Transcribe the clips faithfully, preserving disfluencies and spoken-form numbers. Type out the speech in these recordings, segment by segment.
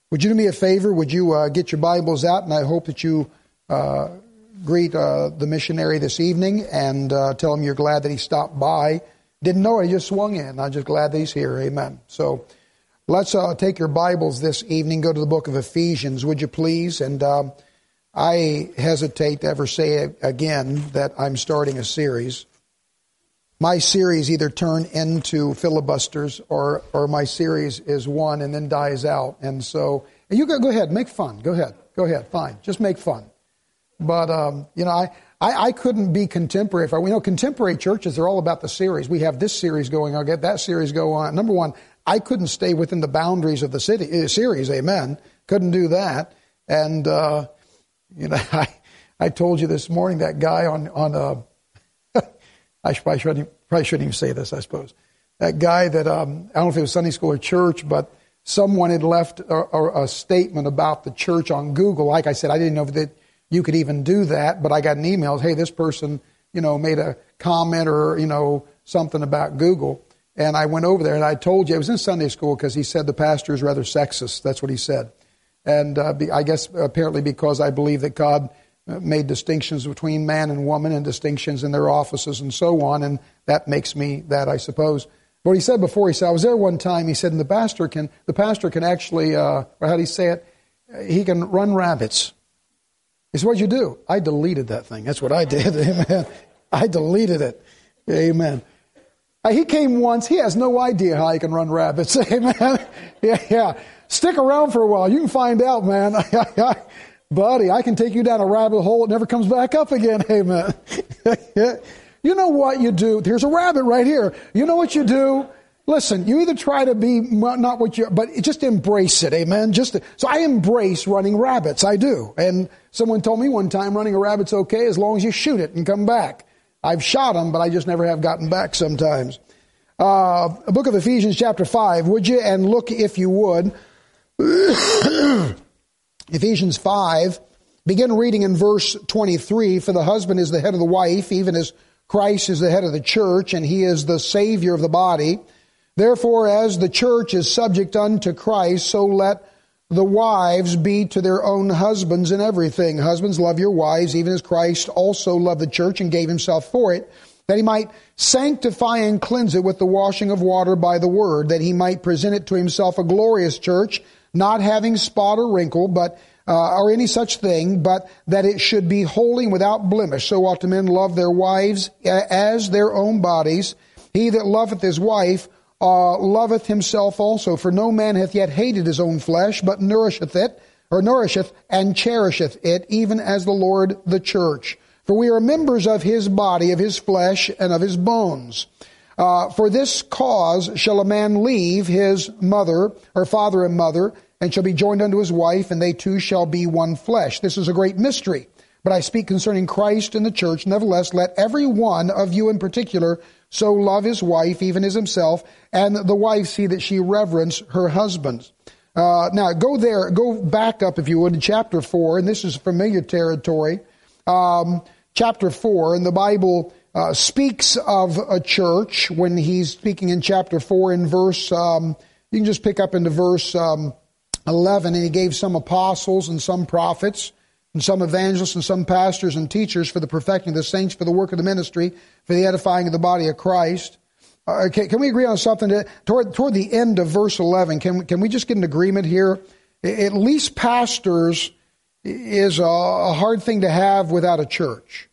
Would you do me a favor? Would you uh, get your Bibles out? And I hope that you uh, greet uh, the missionary this evening and uh, tell him you're glad that he stopped by. Didn't know it, he just swung in. I'm just glad that he's here. Amen. So let's uh, take your Bibles this evening. Go to the book of Ephesians, would you please? And um, I hesitate to ever say again that I'm starting a series. My series either turn into filibusters or or my series is one and then dies out. And so, and you go, go ahead, make fun. Go ahead. Go ahead. Fine. Just make fun. But, um, you know, I, I, I couldn't be contemporary. If I, we know contemporary churches are all about the series. We have this series going on, get that series go on. Number one, I couldn't stay within the boundaries of the city, uh, series. Amen. Couldn't do that. And, uh, you know, I, I told you this morning, that guy on, on, uh, I probably shouldn't, probably shouldn't even say this, I suppose. That guy that, um, I don't know if it was Sunday school or church, but someone had left a, a, a statement about the church on Google. Like I said, I didn't know that you could even do that, but I got an email, hey, this person, you know, made a comment or, you know, something about Google. And I went over there and I told you, it was in Sunday school because he said the pastor is rather sexist. That's what he said. And uh, I guess apparently because I believe that God made distinctions between man and woman and distinctions in their offices and so on, and that makes me that, I suppose. But he said before, he said, I was there one time, he said, and the pastor can, the pastor can actually, uh, or how do you say it? He can run rabbits. He said, what'd you do? I deleted that thing. That's what I did. Amen. I deleted it. Amen. Uh, he came once. He has no idea how he can run rabbits. Amen. Yeah, yeah. Stick around for a while. You can find out, man. Buddy, I can take you down a rabbit hole. It never comes back up again. Amen. You know what you do? Here's a rabbit right here. You know what you do? Listen, you either try to be not what you, but just embrace it. Amen. Just so I embrace running rabbits. I do. And someone told me one time running a rabbit's okay as long as you shoot it and come back. I've shot them, but I just never have gotten back sometimes. Uh, a book of Ephesians chapter five, would you? And look if you would. Ephesians five, begin reading in verse twenty-three. For the husband is the head of the wife, even as Christ is the head of the church, and he is the Savior of the body. Therefore, as the church is subject unto Christ, so let the wives be to their own husbands in everything. Husbands, love your wives, even as Christ also loved the church and gave himself for it, that he might sanctify and cleanse it with the washing of water by the word, that he might present it to himself a glorious church, not having spot or wrinkle, but uh, or any such thing, but that it should be holy and without blemish. So ought men love their wives as their own bodies. He that loveth his wife uh, loveth himself also. For no man hath yet hated his own flesh, but nourisheth it, or nourisheth and cherisheth it, even as the Lord the church. For we are members of his body, of his flesh, and of his bones. Uh, for this cause shall a man leave his mother, or father and mother, and shall be joined unto his wife, and they two shall be one flesh. This is a great mystery. But I speak concerning Christ and the church. Nevertheless, let every one of you in particular so love his wife, even as himself, and the wife see that she reverence her husband. Uh, now, go there, go back up, if you would, in chapter four, and this is familiar territory. Um, chapter four, and the Bible uh, speaks of a church when he's speaking in chapter four in verse, um, you can just pick up into verse um, eleven, and he gave some apostles and some prophets and some evangelists and some pastors and teachers for the perfecting of the saints, for the work of the ministry, for the edifying of the body of Christ. Uh, okay, can we agree on something? To, toward, toward the end of verse eleven, can, can we just get an agreement here? At least pastors is a, a hard thing to have without a church.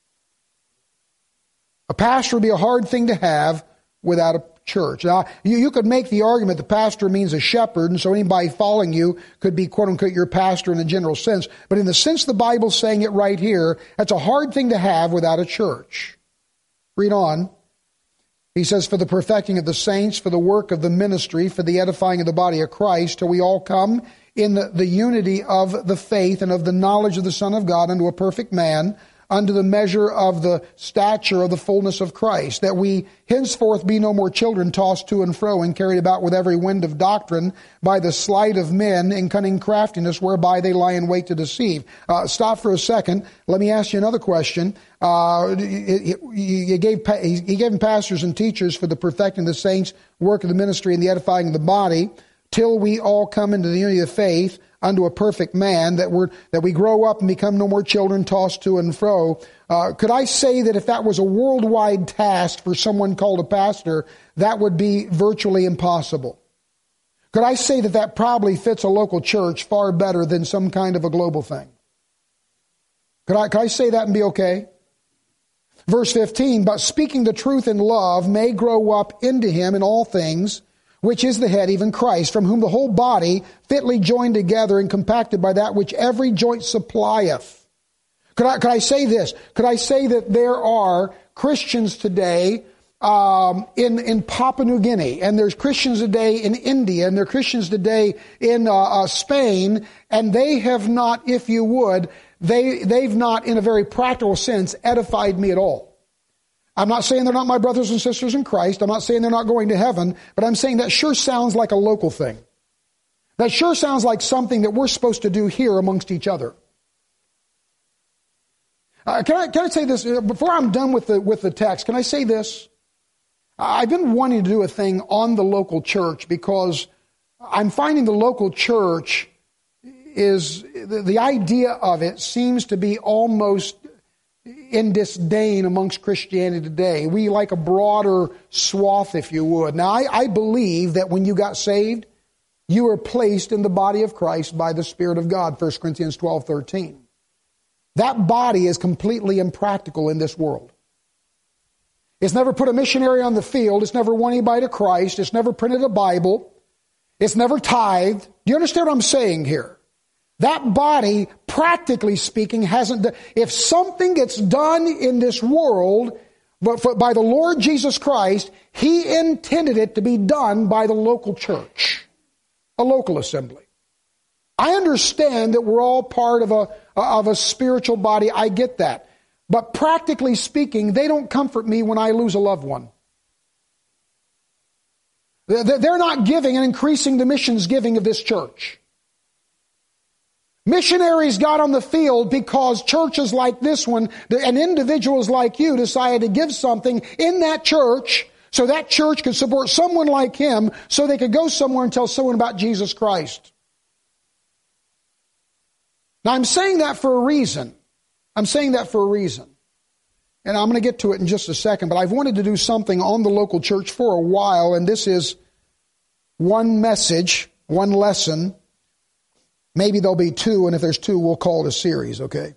A pastor would be a hard thing to have without a church. Now, you, you could make the argument the pastor means a shepherd, and so anybody following you could be, quote unquote, your pastor in a general sense. But in the sense the Bible's saying it right here, that's a hard thing to have without a church. Read on. He says, for the perfecting of the saints, for the work of the ministry, for the edifying of the body of Christ, till we all come in the, the unity of the faith and of the knowledge of the Son of God unto a perfect man, unto the measure of the stature of the fullness of Christ, that we henceforth be no more children tossed to and fro and carried about with every wind of doctrine by the sleight of men and cunning craftiness whereby they lie in wait to deceive. Uh, stop for a second. Let me ask you another question. Uh, you gave, he gave pastors and teachers for the perfecting of the saints, work of the ministry and the edifying of the body. till we all come into the unity of faith, unto a perfect man, that we're that we grow up and become no more children tossed to and fro. Uh, could I say that if that was a worldwide task for someone called a pastor, that would be virtually impossible? Could I say that that probably fits a local church far better than some kind of a global thing? Could I, could I say that and be okay? Verse fifteen, but speaking the truth in love may grow up into him in all things, which is the head, even Christ, from whom the whole body, fitly joined together and compacted by that which every joint supplieth. Could I, could I say this? Could I say that there are Christians today um, in, in Papua New Guinea, and there's Christians today in India, and there are Christians today in uh, uh, Spain, and they have not, if you would, they, they've not, in a very practical sense, edified me at all. I'm not saying they're not my brothers and sisters in Christ. I'm not saying they're not going to heaven, but I'm saying that sure sounds like a local thing. That sure sounds like something that we're supposed to do here amongst each other. Uh, can I can I say this before I'm done with the with the text? Can I say this? I've been wanting to do a thing on the local church because I'm finding the local church is the, the idea of it seems to be almost in disdain amongst Christianity today. We like a broader swath, if you would. Now, I, I believe that when you got saved, you were placed in the body of Christ by the Spirit of God, First Corinthians twelve thirteen. That body is completely impractical in this world. It's never put a missionary on the field. It's never won anybody to Christ. It's never printed a Bible. It's never tithed. Do you understand what I'm saying here? That body, practically speaking, hasn't done. If something gets done in this world but for, by the Lord Jesus Christ, He intended it to be done by the local church, a local assembly. I understand that we're all part of a of a spiritual body. I get that. But practically speaking, they don't comfort me when I lose a loved one. They're not giving and increasing the missions giving of this church. Missionaries got on the field because churches like this one and individuals like you decided to give something in that church so that church could support someone like him so they could go somewhere and tell someone about Jesus Christ. Now, I'm saying that for a reason. I'm saying that for a reason. And I'm going to get to it in just a second, but I've wanted to do something on the local church for a while, and this is one message, one lesson. Maybe there'll be two, and if there's two, we'll call it a series, okay?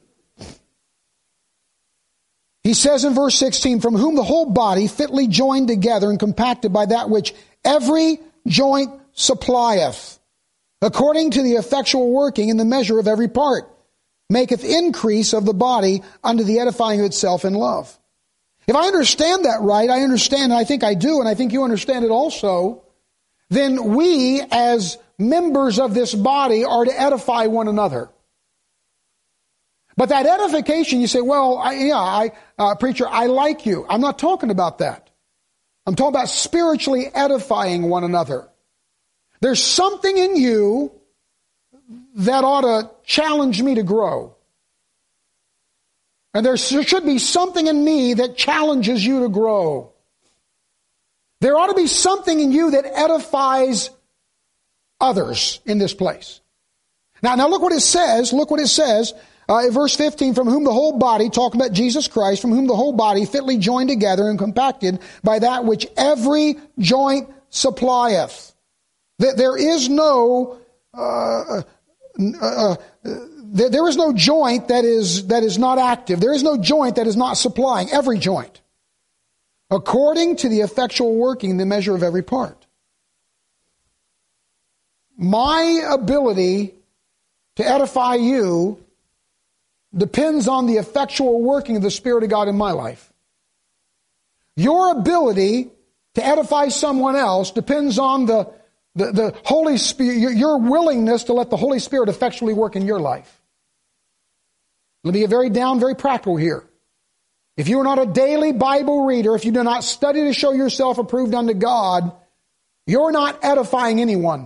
He says in verse sixteen, from whom the whole body fitly joined together and compacted by that which every joint supplieth, according to the effectual working in the measure of every part, maketh increase of the body unto the edifying of itself in love. If I understand that right, I understand, and I think I do, and I think you understand it also, then we as members of this body are to edify one another. But that edification, you say, well, I, yeah, I, uh, preacher, I like you. I'm not talking about that. I'm talking about spiritually edifying one another. There's something in you that ought to challenge me to grow. And there should be something in me that challenges you to grow. There ought to be something in you that edifies others in this place. Now, now look what it says. Look what it says. Uh, in verse fifteen, from whom the whole body, talking about Jesus Christ, from whom the whole body fitly joined together and compacted by that which every joint supplieth. There is no, uh, uh, there is no joint that is, that is not active. There is no joint that is not supplying. Every joint. According to the effectual working, the measure of every part. My ability to edify you depends on the effectual working of the Spirit of God in my life. Your ability to edify someone else depends on the, the, the Holy Spirit, your, your willingness to let the Holy Spirit effectually work in your life. Let me get very down, very practical here. If you are not a daily Bible reader, if you do not study to show yourself approved unto God, you're not edifying anyone.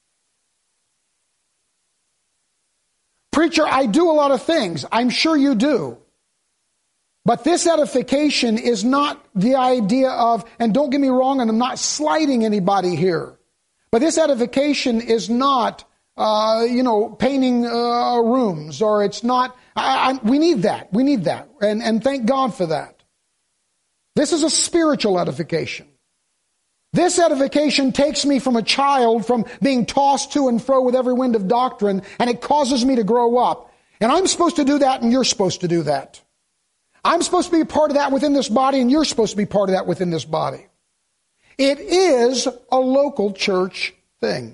Preacher, I do a lot of things. I'm sure you do. But this edification is not the idea of, and don't get me wrong, and I'm not slighting anybody here, But this edification is not, uh, you know, painting uh, rooms, or it's not, I, I, we need that. We need that. And, and thank God for that. This is a spiritual edification. This edification takes me from a child, from being tossed to and fro with every wind of doctrine, and it causes me to grow up. And I'm supposed to do that, and you're supposed to do that. I'm supposed to be a part of that within this body, and you're supposed to be part of that within this body. It is a local church thing.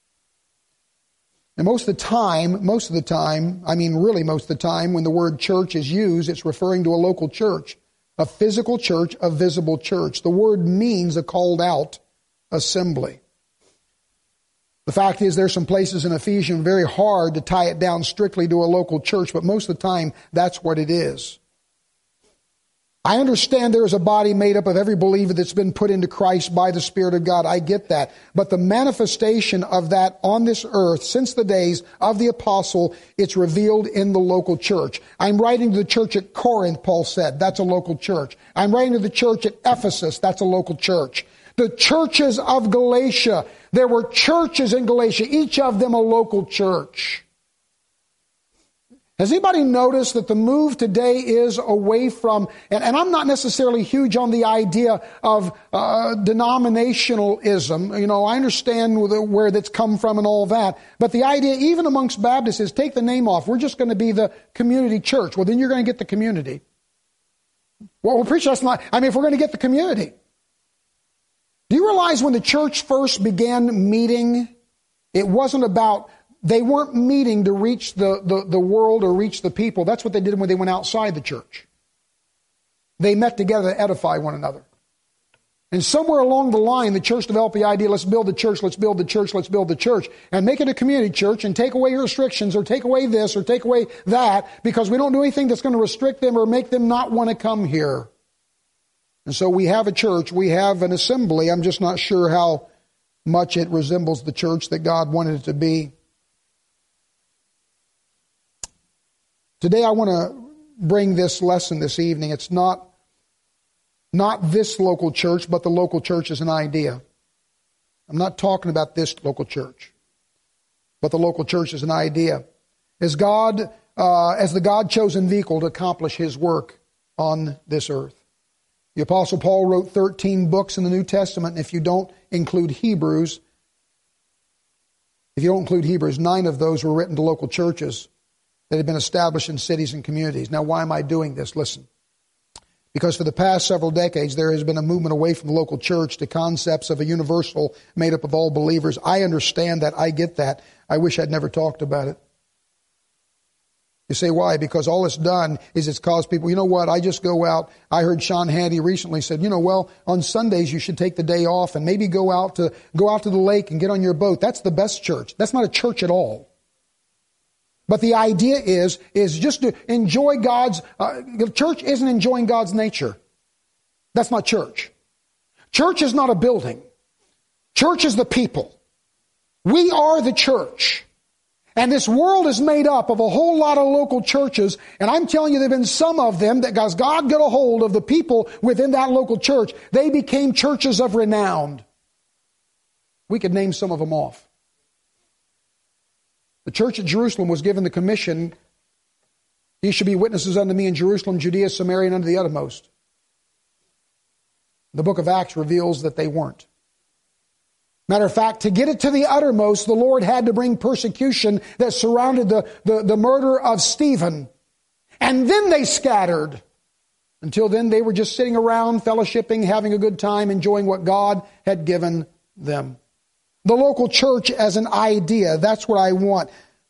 And most of the time, most of the time, I mean really most of the time, when the word church is used, it's referring to a local church. A physical church, a visible church. The word means a called out assembly. The fact is, there's some places in Ephesians very hard to tie it down strictly to a local church, but most of the time, that's what it is. I understand there is a body made up of every believer that's been put into Christ by the Spirit of God. I get that. But the manifestation of that on this earth, since the days of the apostle, it's revealed in the local church. I'm writing to the church at Corinth, Paul said. That's a local church. I'm writing to the church at Ephesus. That's a local church. The churches of Galatia. There were churches in Galatia, each of them a local church. Has anybody noticed that the move today is away from, and, and I'm not necessarily huge on the idea of uh, denominationalism. You know, I understand where that's come from and all that. But the idea, even amongst Baptists, is take the name off. We're just going to be the community church. Well, then you're going to get the community. Well, well, preacher, that's not, I mean, if we're going to get the community. Do you realize when the church first began meeting, it wasn't about, they weren't meeting to reach the, the, the world or reach the people. That's what they did when they went outside the church. They met together to edify one another. And somewhere along the line, the church developed the idea, let's build the church, let's build the church, let's build the church, and make it a community church and take away restrictions or take away this or take away that, because we don't do anything that's going to restrict them or make them not want to come here. And so we have a church, we have an assembly. I'm just not sure how much it resembles the church that God wanted it to be. Today I want to bring this lesson this evening. It's not, not this local church, but the local church as an idea. I'm not talking about this local church, but the local church as an idea. As God, uh, as the God-chosen vehicle to accomplish His work on this earth. The Apostle Paul wrote thirteen books in the New Testament, and if you don't include Hebrews, if you don't include Hebrews, nine of those were written to local churches that had been established in cities and communities. Now, why am I doing this? Listen. Because for the past several decades, there has been a movement away from the local church to concepts of a universal made up of all believers. I understand that. I get that. I wish I'd never talked about it. You say, why? Because all it's done is it's caused people, you know what, I just go out. I heard Sean Handy recently said, you know, well, on Sundays you should take the day off and maybe go out to go out to the lake and get on your boat. That's the best church. That's not a church at all. But the idea is, is just to enjoy God's, uh, church isn't enjoying God's nature. That's not church. Church is not a building. Church is the people. We are the church. And this world is made up of a whole lot of local churches. And I'm telling you, there have been some of them that as God got a hold of the people within that local church, they became churches of renown. We could name some of them off. The church at Jerusalem was given the commission, ye shall be witnesses unto me in Jerusalem, Judea, Samaria, and unto the uttermost. The book of Acts reveals that they weren't. Matter of fact, to get it to the uttermost, the Lord had to bring persecution that surrounded the, the, the murder of Stephen. And then they scattered. Until then, they were just sitting around, fellowshipping, having a good time, enjoying what God had given them. The local church as an idea, that's what I want.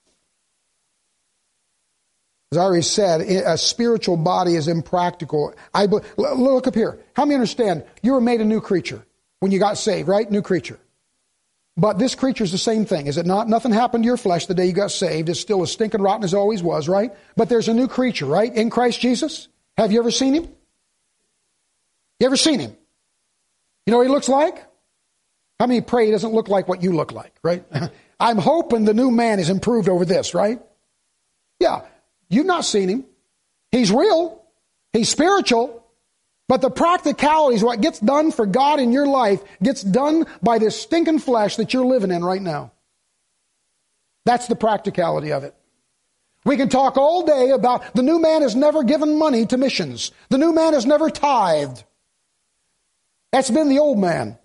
As I already said, a spiritual body is impractical. I look up here. How many understand you were made a new creature when you got saved, right? New creature. But this creature is the same thing, is it not? Nothing happened to your flesh the day you got saved. It's still as stinking rotten as it always was, right? But there's a new creature, right? In Christ Jesus. Have you ever seen Him? You ever seen Him? You know what He looks like? How many pray He doesn't look like what you look like, right? I'm hoping the new man is improved over this, right? Yeah. You've not seen Him. He's real. He's spiritual. But the practicalities, what gets done for God in your life, gets done by this stinking flesh that you're living in right now. That's the practicality of it. We can talk all day about the new man has never given money to missions. The new man has never tithed. That's been the old man.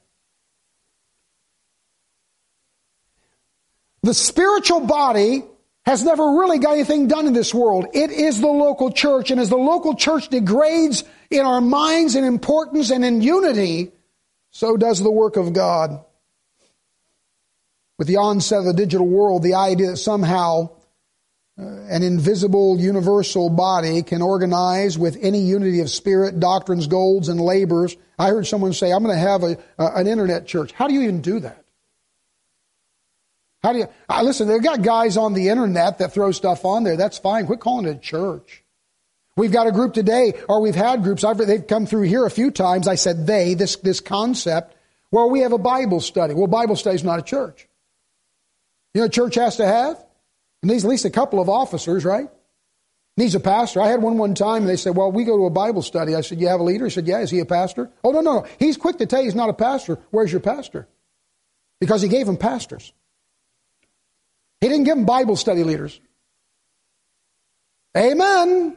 The spiritual body has never really got anything done in this world. It is the local church. And as the local church degrades in our minds in importance and in unity, so does the work of God. With the onset of the digital world, the idea that somehow uh, an invisible universal body can organize with any unity of spirit, doctrines, goals, and labors. I heard someone say, I'm going to have a, uh, an internet church. How do you even do that? How do you, uh, listen, they've got guys on the internet that throw stuff on there. That's fine. Quit calling it a church. We've got a group today, or we've had groups. I've, they've come through here a few times. I said they, this, this concept. Well, we have a Bible study. Well, Bible study is not a church. You know what a church has to have? It needs at least a couple of officers, right? Needs a pastor. I had one one time, and they said, well, we go to a Bible study. I said, you have a leader? He said, yeah. Is he a pastor? Oh, no, no, no. He's quick to tell you he's not a pastor. Where's your pastor? Because he gave him pastors. He didn't give them Bible study leaders. Amen.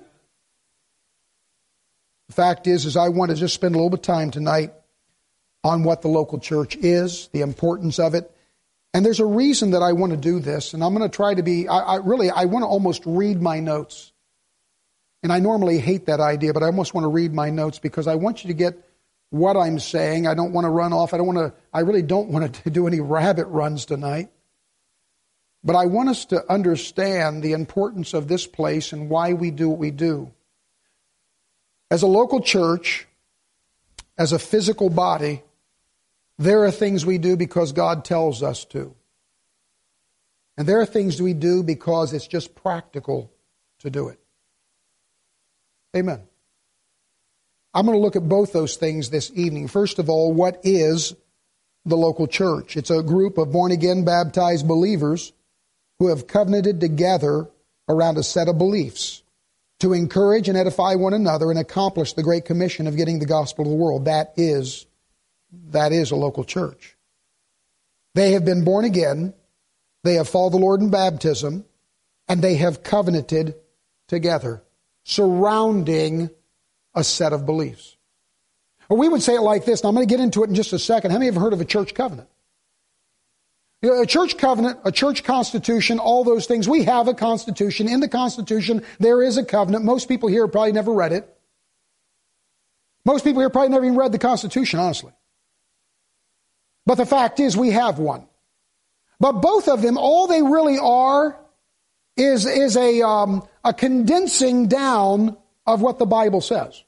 The fact is, is I want to just spend a little bit of time tonight on what the local church is, the importance of it. And there's a reason that I want to do this, and I'm going to try to be, I, I really, I want to almost read my notes. And I normally hate that idea, but I almost want to read my notes because I want you to get what I'm saying. I don't want to run off. I don't want to, I really don't want to do any rabbit runs tonight. But I want us to understand the importance of this place and why we do what we do. As a local church, as a physical body, there are things we do because God tells us to. And there are things we do because it's just practical to do it. Amen. I'm going to look at both those things this evening. First of all, what is the local church? It's a group of born-again, baptized believers who have covenanted together around a set of beliefs to encourage and edify one another and accomplish the Great Commission of getting the gospel to the world. That is, that is a local church. They have been born again, they have followed the Lord in baptism, and they have covenanted together, surrounding a set of beliefs. Or we would say it like this, and I'm going to get into it in just a second. How many have heard of a church covenant? You know, a church covenant, a church constitution, all those things. We have a constitution. In the constitution, there is a covenant. Most people here have probably never read it. Most people here probably never even read the Constitution, honestly. But the fact is, we have one. But both of them, all they really are is, is a, um, a condensing down of what the Bible says.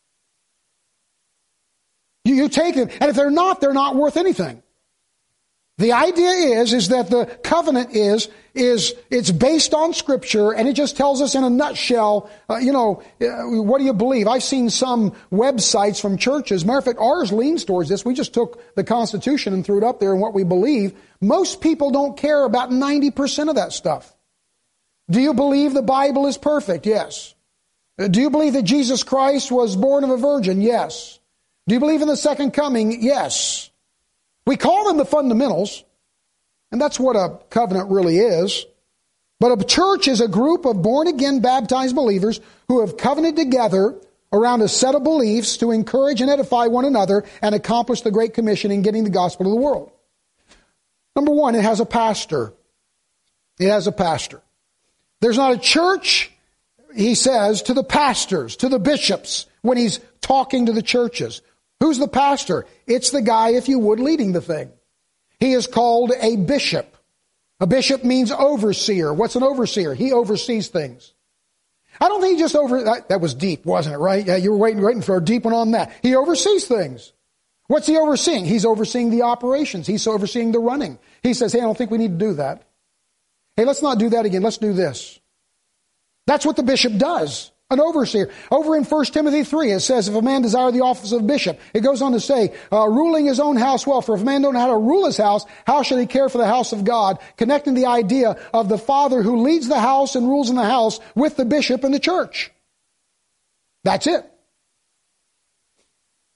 You, you take it, and if they're not, they're not worth anything. The idea is, is that the covenant is, is it's based on Scripture, and it just tells us in a nutshell, uh, you know, uh, what do you believe? I've seen some websites from churches. Matter of fact, ours leans towards this. We just took the Constitution and threw it up there and what we believe. Most people don't care about ninety percent of that stuff. Do you believe the Bible is perfect? Yes. Uh, do you believe that Jesus Christ was born of a virgin? Yes. Do you believe in the second coming? Yes. We call them the fundamentals, and that's what a covenant really is. But a church is a group of born-again, baptized believers who have covenanted together around a set of beliefs to encourage and edify one another and accomplish the Great Commission in getting the gospel to the world. Number one, it has a pastor. It has a pastor. There's not a church, he says, to the pastors, to the bishops, when he's talking to the churches. Who's the pastor? It's the guy, if you would, leading the thing. He is called a bishop. A bishop means overseer. What's an overseer? He oversees things. I don't think he just over... That, that was deep, wasn't it, right? Yeah, you were waiting, waiting for a deep one on that. He oversees things. What's he overseeing? He's overseeing the operations. He's overseeing the running. He says, hey, I don't think we need to do that. Hey, let's not do that again. Let's do this. That's what the bishop does. An overseer. Over in First Timothy three, it says, if a man desire the office of bishop, it goes on to say, uh, ruling his own house well. For if a man don't know how to rule his house, how shall he care for the house of God? Connecting the idea of the father who leads the house and rules in the house with the bishop and the church. That's it.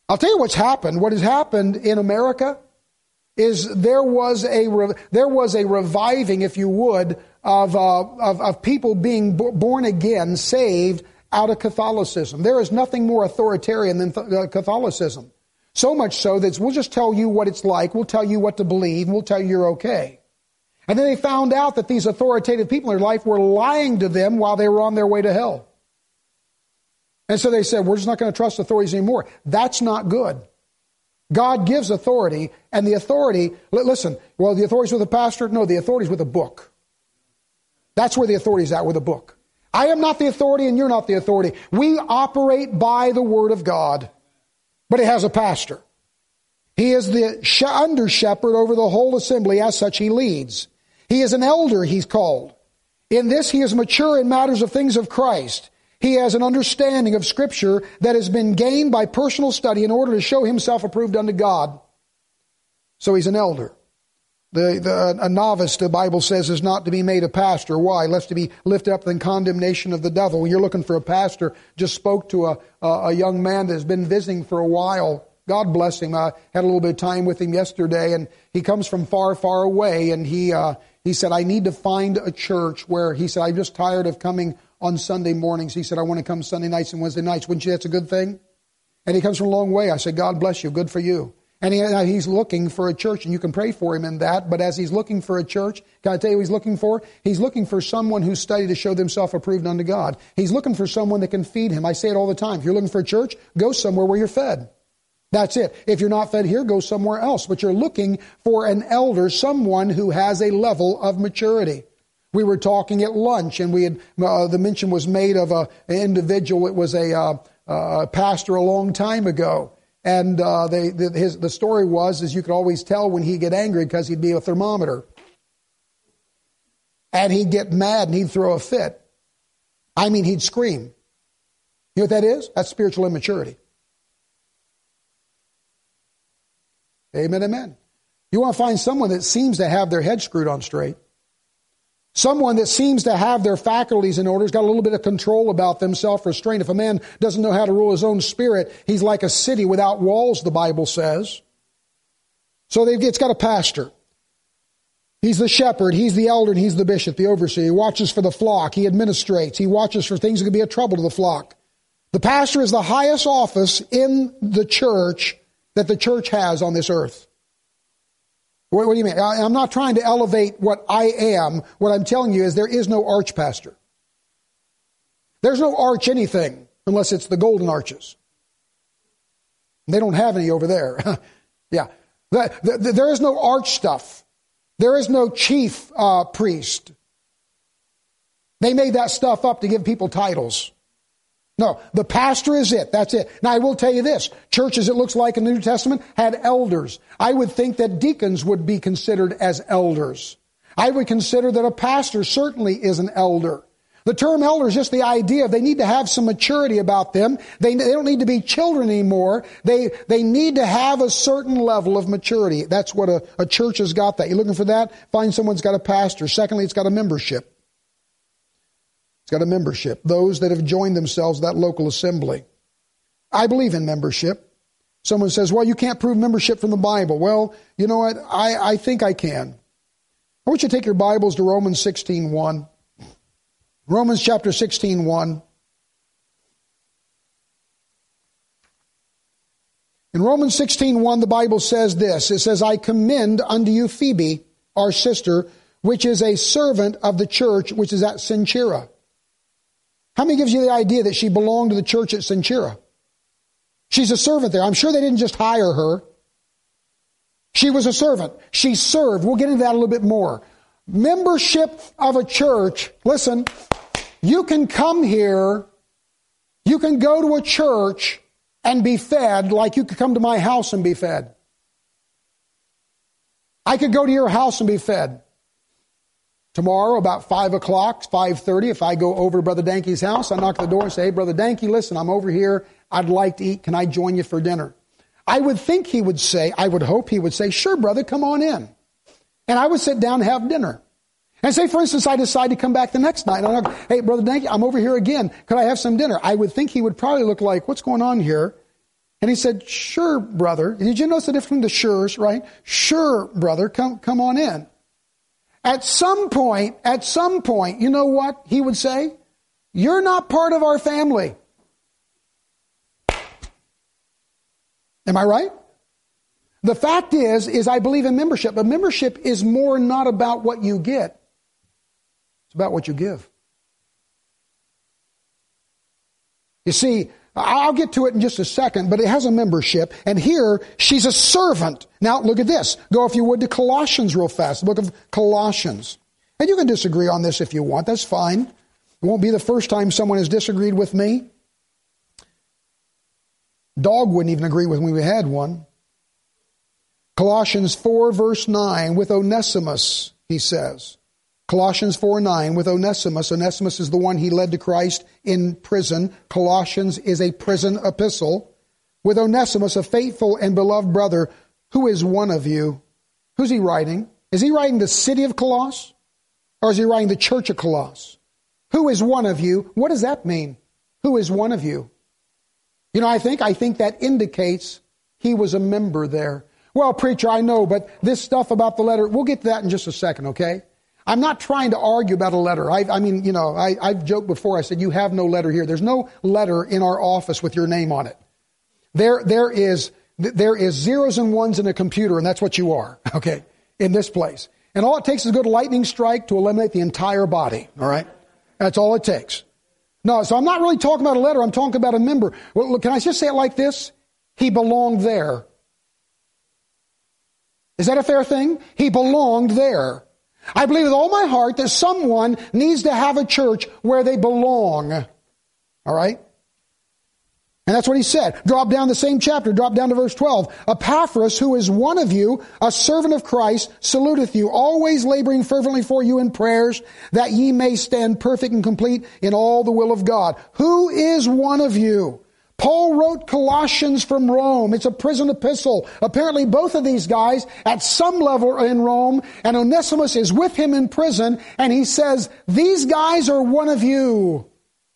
I'll tell you what's happened. What has happened in America is there was a re- there was a reviving, if you would, of uh, of, of people being b- born again, saved out of Catholicism. There is nothing more authoritarian than th- uh, Catholicism. So much so that we'll just tell you what it's like, we'll tell you what to believe, and we'll tell you you're okay. And then they found out that these authoritative people in their life were lying to them while they were on their way to hell. And so they said, we're just not going to trust authorities anymore. That's not good. God gives authority, and the authority, listen, well, the authority's with a pastor? No, the authority's with a book. That's where the authority's at, with a book. I am not the authority, and you're not the authority. We operate by the Word of God, but it has a pastor. He is the under shepherd over the whole assembly. As such, he leads. He is an elder, he's called. In this, he is mature in matters of things of Christ. He has an understanding of Scripture that has been gained by personal study in order to show himself approved unto God. So he's an elder. The, the, a novice, the Bible says, is not to be made a pastor. Why? Lest to be lifted up in condemnation of the devil. When you're looking for a pastor, just spoke to a, a, a young man that has been visiting for a while. God bless him. I had a little bit of time with him yesterday, and he comes from far, far away, and he uh, he said, I need to find a church where, he said, I'm just tired of coming on Sunday mornings. He said, I want to come Sunday nights and Wednesday nights. Wouldn't you? That's a good thing. And he comes from a long way. I said, God bless you. Good for you. And he, he's looking for a church, and you can pray for him in that. But as he's looking for a church, can I tell you what he's looking for? He's looking for someone who's studied to show themselves approved unto God. He's looking for someone that can feed him. I say it all the time. If you're looking for a church, go somewhere where you're fed. That's it. If you're not fed here, go somewhere else. But you're looking for an elder, someone who has a level of maturity. We were talking at lunch, and we had uh, the mention was made of a, an individual. It was a uh, uh, pastor a long time ago, and uh, they, the, his, the story was, is you could always tell when he'd get angry because he'd be a thermometer, and he'd get mad and he'd throw a fit. I mean, he'd scream. You know what that is? That's spiritual immaturity. Amen, amen. You want to find someone that seems to have their head screwed on straight. Someone that seems to have their faculties in order, has got a little bit of control about them, self-restraint. If a man doesn't know how to rule his own spirit, he's like a city without walls, the Bible says. So they've, it's got a pastor. He's the shepherd, he's the elder, and he's the bishop, the overseer. He watches for the flock, he administrates, he watches for things that could be a trouble to the flock. The pastor is the highest office in the church that the church has on this earth. What, what do you mean? I, I'm not trying to elevate what I am. What I'm telling you is there is no arch pastor. There's no arch anything unless it's the golden arches. They don't have any over there. Yeah. The, the, there is no arch stuff. There is no chief uh, priest. They made that stuff up to give people titles. No, the pastor is it. That's it. Now, I will tell you this. Churches, it looks like in the New Testament, had elders. I would think that deacons would be considered as elders. I would consider that a pastor certainly is an elder. The term elder is just the idea of they need to have some maturity about them. They, they don't need to be children anymore. They, they need to have a certain level of maturity. That's what a, a church has got that. You're looking for that? Find someone that's got a pastor. Secondly, it's got a membership. It's got a membership. Those that have joined themselves to that local assembly. I believe in membership. Someone says, well, you can't prove membership from the Bible. Well, you know what? I, I think I can. I want you to take your Bibles to Romans sixteen one. Romans chapter sixteen one. In Romans sixteen one, the Bible says this. It says, I commend unto you Phoebe, our sister, which is a servant of the church, which is at Cenchrea. How many gives you the idea that she belonged to the church at Cenchrea? She's a servant there. I'm sure they didn't just hire her. She was a servant. She served. We'll get into that a little bit more. Membership of a church, listen, you can come here, you can go to a church and be fed like you could come to my house and be fed. I could go to your house and be fed. Tomorrow, about five o'clock, five thirty, if I go over to Brother Danke's house, I knock at the door and say, hey, Brother Danke, listen, I'm over here. I'd like to eat. Can I join you for dinner? I would think he would say, I would hope he would say, sure, brother, come on in. And I would sit down and have dinner. And say, for instance, I decide to come back the next night. And I'm like, hey, Brother Danke, I'm over here again. Could I have some dinner? I would think he would probably look like, what's going on here? And he said, sure, brother. Did you notice the difference between the sure's, right? Sure, brother, come, come on in. At some point, at some point, you know what he would say? You're not part of our family. Am I right? The fact is, is I believe in membership, but membership is more not about what you get. It's about what you give. You see, I'll get to it in just a second, but it has a membership, and here she's a servant. Now, look at this. Go, if you would, to Colossians real fast, the book of Colossians. And you can disagree on this if you want. That's fine. It won't be the first time someone has disagreed with me. Dog wouldn't even agree with me if we had one. Colossians four, verse nine, with Onesimus, he says. Colossians four nine, with Onesimus. Onesimus is the one he led to Christ in prison. Colossians is a prison epistle. With Onesimus, a faithful and beloved brother, who is one of you. Who's he writing? Is he writing the city of Colossus? Or is he writing the church of Colossus? Who is one of you? What does that mean? Who is one of you? You know, I think, I think that indicates he was a member there. Well, preacher, I know, but this stuff about the letter, we'll get to that in just a second, okay? I'm not trying to argue about a letter. I, I mean, you know, I, I've joked before. I said, you have no letter here. There's no letter in our office with your name on it. There, there is, there is zeros and ones in a computer, and that's what you are, okay, in this place. And all it takes is a good lightning strike to eliminate the entire body, all right? That's all it takes. No, so I'm not really talking about a letter. I'm talking about a member. Well, look, can I just say it like this? He belonged there. Is that a fair thing? He belonged there. I believe with all my heart that someone needs to have a church where they belong. All right? And that's what he said. Drop down the same chapter, drop down to verse twelve. Epaphras, who is one of you, a servant of Christ, saluteth you, always laboring fervently for you in prayers, that ye may stand perfect and complete in all the will of God. Who is one of you? Paul wrote Colossians from Rome. It's a prison epistle. Apparently both of these guys at some level are in Rome, and Onesimus is with him in prison, and he says, these guys are one of you.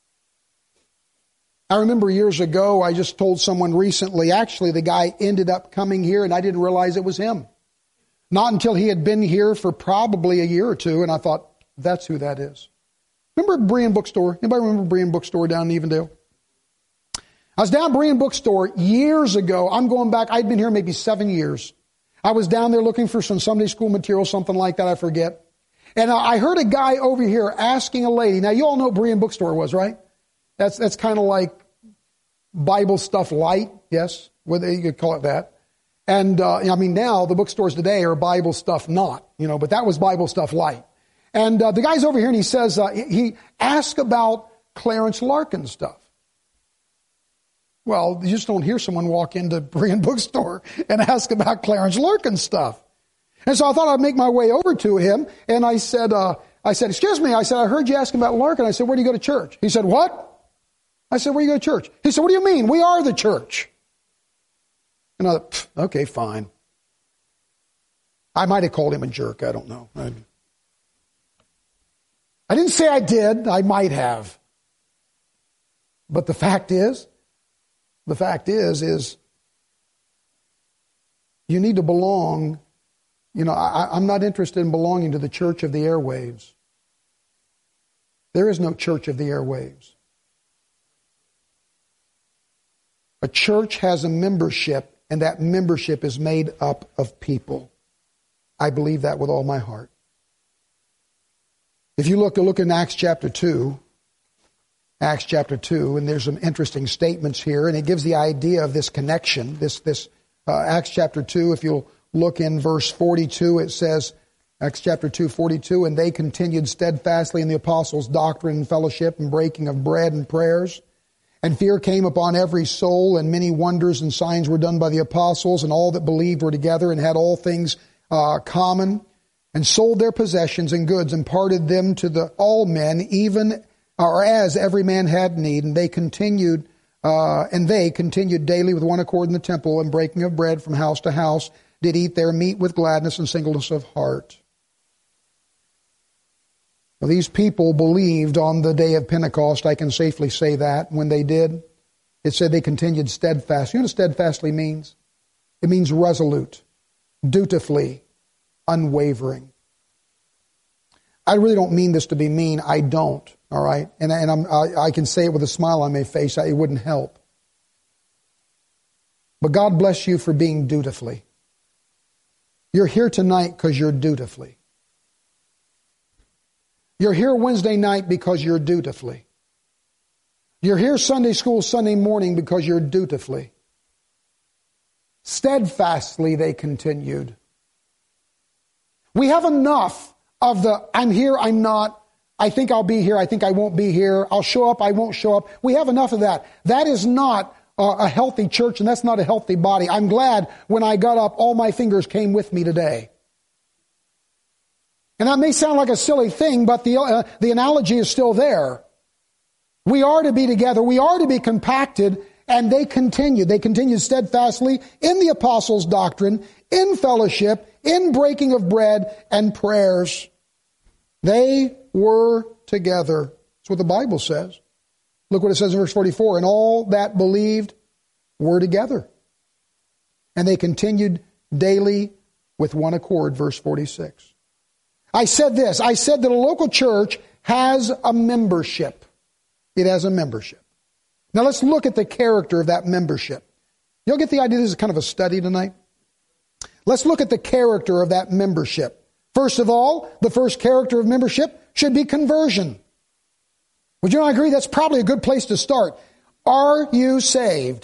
I remember years ago, I just told someone recently, actually the guy ended up coming here and I didn't realize it was him. Not until he had been here for probably a year or two, and I thought, that's who that is. Remember Berean Bookstore? Anybody remember Berean Bookstore down in Evendale? I was down at Berean Bookstore years ago. I'm going back, I'd been here maybe seven years. I was down there looking for some Sunday school material, something like that, I forget. And I heard a guy over here asking a lady. Now, you all know what Berean Bookstore was, right? That's that's kind of like Bible stuff light, yes? Whether you could call it that. And, uh, I mean, now the bookstores today are Bible stuff not, you know, but that was Bible stuff light. And uh, the guy's over here and he says, uh, he asked about Clarence Larkin stuff. Well, you just don't hear someone walk into Berean Bookstore and ask about Clarence Larkin stuff. And so I thought I'd make my way over to him, and I said, uh, I said, excuse me, I said, I heard you asking about Larkin. I said, where do you go to church? He said, what? I said, where do you go to church? He said, what do you mean? We are the church. And I thought, okay, fine. I might have called him a jerk. I don't know. I, I didn't say I did. I might have. But the fact is, the fact is, is you need to belong. You know, I, I'm not interested in belonging to the church of the airwaves. There is no church of the airwaves. A church has a membership, and that membership is made up of people. I believe that with all my heart. If you look, look in Acts chapter two, Acts chapter two, and there's some interesting statements here, and it gives the idea of this connection. This, this uh, Acts chapter two, if you'll look in verse forty-two, it says, Acts chapter two, forty-two, and they continued steadfastly in the apostles' doctrine and fellowship and breaking of bread and prayers. And fear came upon every soul, and many wonders and signs were done by the apostles, and all that believed were together and had all things uh, common, and sold their possessions and goods and parted them to the all men, even or as every man had need. And they continued, uh, and they continued daily with one accord in the temple, and breaking of bread from house to house, did eat their meat with gladness and singleness of heart. Well, these people believed on the day of Pentecost, I can safely say that, when they did. it said they continued steadfast. You know what steadfastly means? It means resolute, dutifully, unwavering. I really don't mean this to be mean. I don't, all right? And, and I'm, I, I can say it with a smile on my face. It wouldn't help. But God bless you for being dutifully. You're here tonight because you're dutifully. You're here Wednesday night because you're dutifully. You're here Sunday school, Sunday morning because you're dutifully. Steadfastly they continued. We have enough of the, I'm here, I'm not, I think I'll be here, I think I won't be here, I'll show up, I won't show up. We have enough of that. That is not a healthy church, and that's not a healthy body. I'm glad when I got up, all my fingers came with me today. And that may sound like a silly thing, but the, uh, the analogy is still there. We are to be together. We are to be compacted. And they continued. They continued steadfastly in the apostles' doctrine, in fellowship, in breaking of bread and prayers. They were together. That's what the Bible says. Look what it says in verse forty-four. And all that believed were together. And they continued daily with one accord. Verse forty-six. I said this. I said that a local church has a membership. It has a membership. Now let's look at the character of that membership. You'll get the idea this is kind of a study tonight. Let's look at the character of that membership. First of all, the first character of membership should be conversion. Would you not agree? That's probably a good place to start. Are you saved?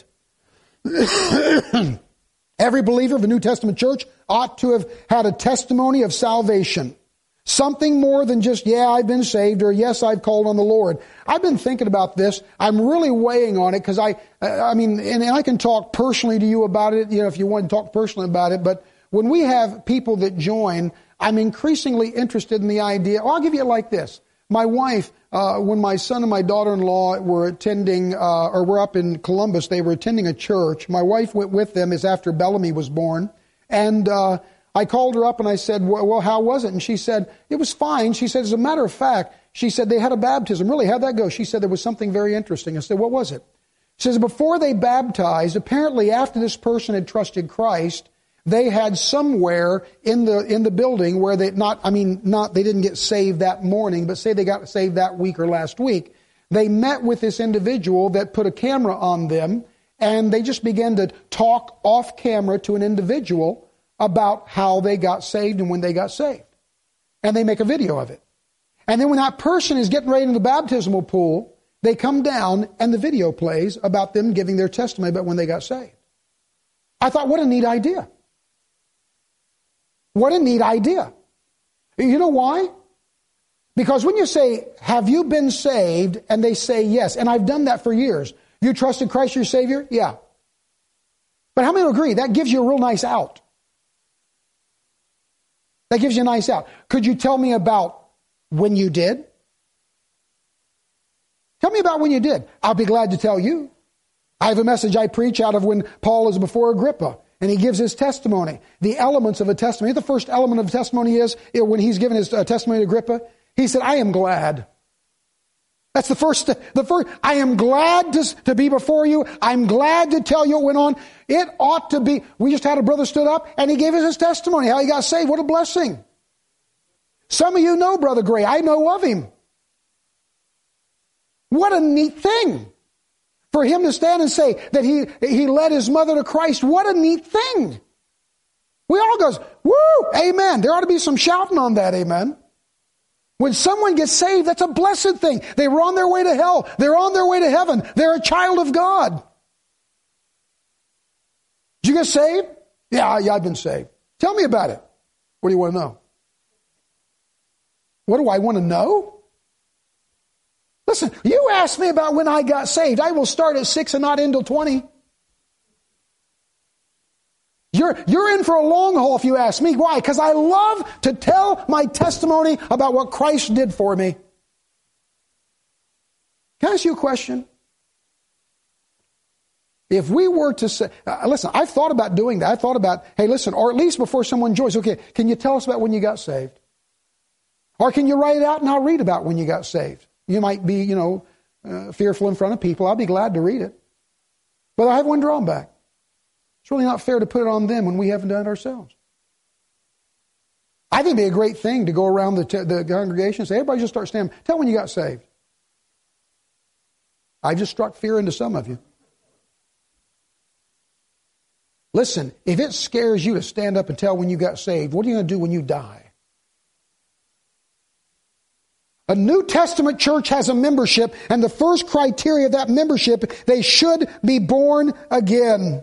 Every believer of the New Testament church ought to have had a testimony of salvation. Something more than just, yeah, I've been saved, or yes, I've called on the Lord. I've been thinking about this. I'm really weighing on it because I, I mean, and, and I can talk personally to you about it, you know, if you want to talk personally about it. But when we have people that join, I'm increasingly interested in the idea. Well, I'll give you it like this. My wife, uh, when my son and my daughter-in-law were attending, uh, or were up in Columbus, they were attending a church. My wife went with them as after Bellamy was born. And, uh, I called her up and I said, well, how was it? And she said, it was fine. She said, as a matter of fact, she said they had a baptism. Really, how'd that go? She said there was something very interesting. I said, what was it? She says, before they baptized, apparently after this person had trusted Christ, they had somewhere in the in the building where they not, I mean, not they didn't get saved that morning, but say they got saved that week or last week. They met with this individual that put a camera on them, and they just began to talk off camera to an individual about how they got saved and when they got saved. And they make a video of it. And then when that person is getting ready in the baptismal pool, they come down and the video plays about them giving their testimony about when they got saved. I thought, what a neat idea. What a neat idea. You know why? Because when you say, have you been saved? And they say yes. And I've done that for years. You trusted Christ your Savior? Yeah. But how many agree? That gives you a real nice out. That gives you a nice out. Could you tell me about when you did? Tell me about when you did. I'll be glad to tell you. I have a message I preach out of when Paul is before Agrippa, and he gives his testimony. The elements of a testimony. The first element of testimony is, when he's given his testimony to Agrippa, he said, I am glad. That's the first, the first, I am glad to, to be before you. I'm glad to tell you what went on. It ought to be, we just had a brother stood up and he gave us his testimony, how he got saved. What a blessing. Some of you know Brother Gray. I know of him. What a neat thing for him to stand and say that he, he led his mother to Christ. What a neat thing. We all goes, woo, amen. There ought to be some shouting on that, amen. When someone gets saved, that's a blessed thing. They were on their way to hell. They're on their way to heaven. They're a child of God. Did you get saved? Yeah, yeah, I've been saved. Tell me about it. What do you want to know? What do I want to know? Listen, you ask me about when I got saved. I will start at six and not end till twenty. You're, you're in for a long haul if you ask me. Why? Because I love to tell my testimony about what Christ did for me. Can I ask you a question? If we were to say, uh, listen, I've thought about doing that. I thought about, hey, listen, or at least before someone joins, okay, can you tell us about when you got saved? Or can you write it out and I'll read about when you got saved? You might be, you know, uh, fearful in front of people. I'll be glad to read it. But I have one drawback. It's really not fair to put it on them when we haven't done it ourselves. I think it'd be a great thing to go around the, t- the congregation and say, everybody just start standing. Tell when you got saved. I just struck fear into some of you. Listen, if it scares you to stand up and tell when you got saved, what are you going to do when you die? A New Testament church has a membership, and the first criteria of that membership, they should be born again.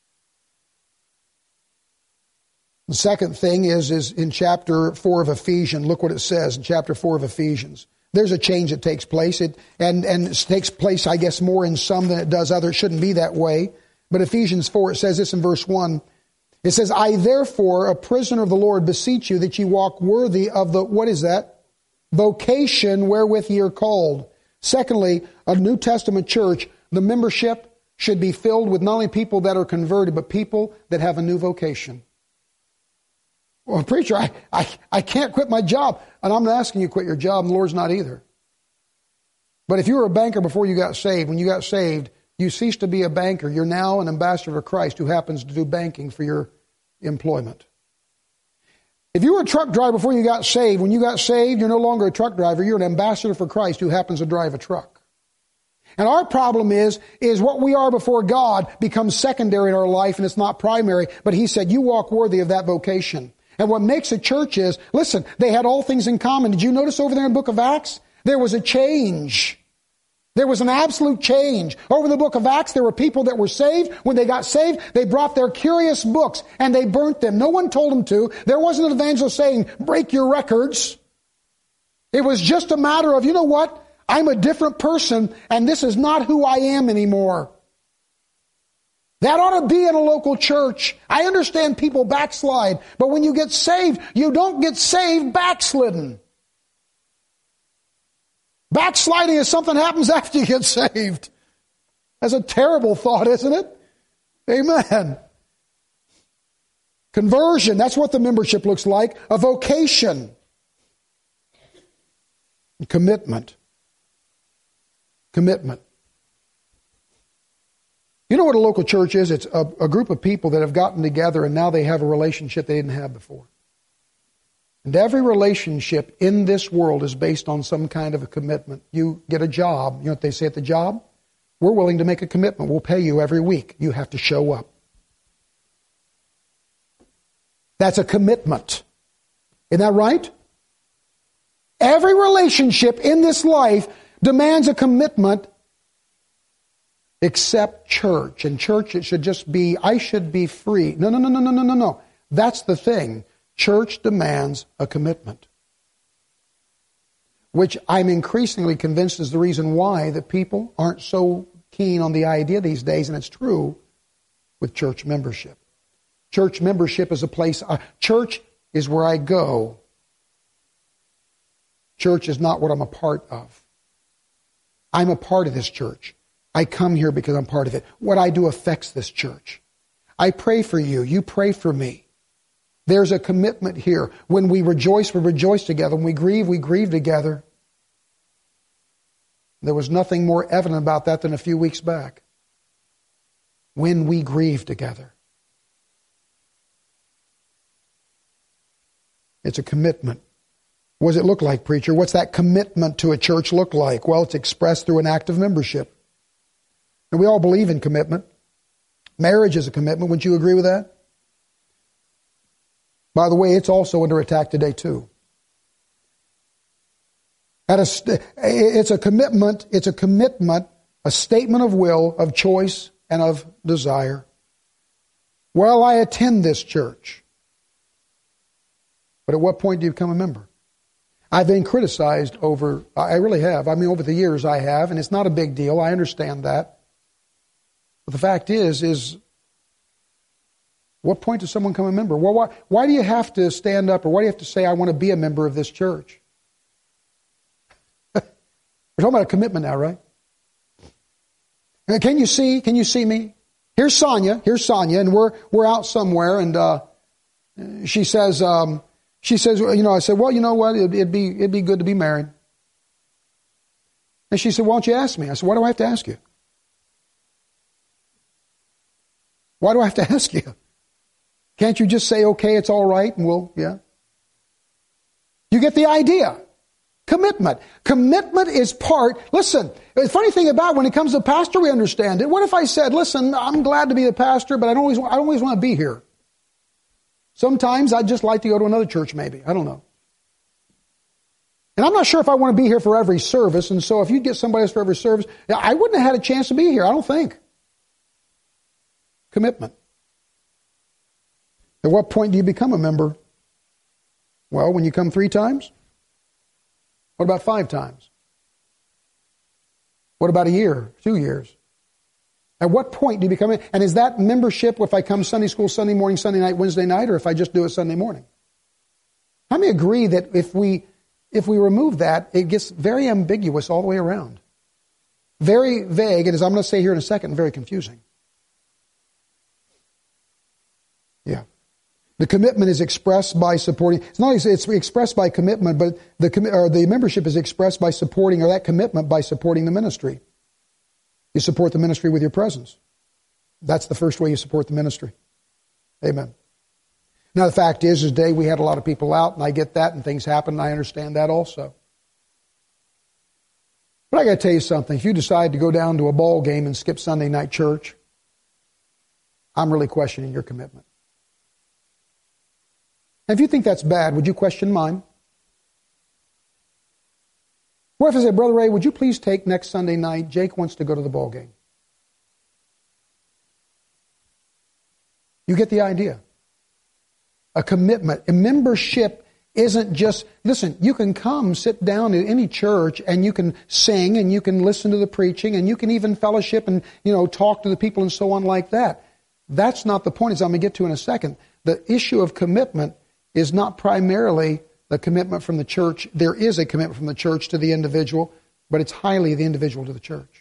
The second thing is, is in chapter four of Ephesians. Look what it says in chapter four of Ephesians. There's a change that takes place, it, and, and it takes place, I guess, more in some than it does others. It shouldn't be that way. But Ephesians four, it says this in verse one. It says, I therefore, a prisoner of the Lord, beseech you that ye walk worthy of the, what is that? Vocation wherewith ye are called. Secondly, a New Testament church, the membership should be filled with not only people that are converted, but people that have a new vocation. Well, preacher, I, I, I can't quit my job. And I'm not asking you to quit your job, and the Lord's not either. But if you were a banker before you got saved, when you got saved, you ceased to be a banker. You're now an ambassador of Christ who happens to do banking for your employment. If you were a truck driver before you got saved, when you got saved, you're no longer a truck driver. You're an ambassador for Christ who happens to drive a truck. And our problem is, is what we are before God becomes secondary in our life, and it's not primary. But He said, you walk worthy of that vocation. And what makes a church is, listen, they had all things in common. Did you notice over there in the book of Acts? There was a change. There was an absolute change. Over the book of Acts, there were people that were saved. When they got saved, they brought their curious books and they burnt them. No one told them to. There wasn't an evangelist saying, break your records. It was just a matter of, you know what? I'm a different person, and this is not who I am anymore. That ought to be in a local church. I understand people backslide, but when you get saved, you don't get saved backslidden. Backsliding is something that happens after you get saved. That's a terrible thought, isn't it? Amen. Conversion, that's what the membership looks like. A vocation. Commitment. Commitment. You know what a local church is? It's a, a group of people that have gotten together and now they have a relationship they didn't have before. And every relationship in this world is based on some kind of a commitment. You get a job. You know what they say at the job? We're willing to make a commitment. We'll pay you every week. You have to show up. That's a commitment. Isn't that right? Every relationship in this life demands a commitment except church. And church, it should just be, I should be free. No, no, no, no, no, no, no, no. That's the thing. Church demands a commitment, which I'm increasingly convinced is the reason why that people aren't so keen on the idea these days, and it's true with church membership. Church membership is a place, uh, church is where I go. Church is not what I'm a part of. I'm a part of this church. I come here because I'm part of it. What I do affects this church. I pray for you. You pray for me. There's a commitment here. When we rejoice, we rejoice together. When we grieve, we grieve together. There was nothing more evident about that than a few weeks back. When we grieve together. It's a commitment. What does it look like, preacher? What's that commitment to a church look like? Well, it's expressed through an act of membership. And we all believe in commitment. Marriage is a commitment. Wouldn't you agree with that? By the way, it's also under attack today too. At a, it's a commitment, it's a commitment, a statement of will, of choice, and of desire. Well, I attend this church. But at what point do you become a member? I've been criticized over, I really have. I mean, over the years I have, and it's not a big deal. I understand that. But the fact is, is what point does someone become a member? Well, why, why do you have to stand up, or why do you have to say, I want to be a member of this church? We're talking about a commitment now, right? Can you see, can you see me? Here's Sonia, here's Sonia, and we're, we're out somewhere, and uh, she says, um, she says, you know, I said, well, you know what, it'd, it'd be, it'd be good to be married. And she said, why don't you ask me? I said, why do I have to ask you? Why do I have to ask you? Can't you just say, okay, it's all right, and we'll, yeah? You get the idea. Commitment. Commitment is part, listen, the funny thing about when it comes to pastor, we understand it. What if I said, listen, I'm glad to be the pastor, but I don't always, I don't always want to be here. Sometimes I'd just like to go to another church maybe. I don't know. And I'm not sure if I want to be here for every service, and so if you get somebody else for every service, I wouldn't have had a chance to be here, I don't think. Commitment. At what point do you become a member? Well, when you come three times? What about five times? What about a year, two years? At what point do you become, and is that membership if I come Sunday school, Sunday morning, Sunday night, Wednesday night, or if I just do it Sunday morning? How many agree that if we if we remove that, it gets very ambiguous all the way around? Very vague, and as I'm going to say here in a second, very confusing. Yeah. The commitment is expressed by supporting. It's not it's expressed by commitment, but the or the membership is expressed by supporting, or that commitment by supporting the ministry. You support the ministry with your presence. That's the first way you support the ministry. Amen. Now the fact is, is today we had a lot of people out, and I get that, and things happen, and I understand that also. But I got to tell you something. If you decide to go down to a ball game and skip Sunday night church, I'm really questioning your commitment. And if you think that's bad, would you question mine? What if I said, Brother Ray, would you please take next Sunday night? Jake wants to go to the ball game. You get the idea. A commitment. A membership isn't just, listen, you can come sit down in any church and you can sing and you can listen to the preaching and you can even fellowship and, you know, talk to the people and so on like that. That's not the point, as I'm going to get to in a second. The issue of commitment is not primarily the commitment from the church. There is a commitment from the church to the individual, but it's highly the individual to the church.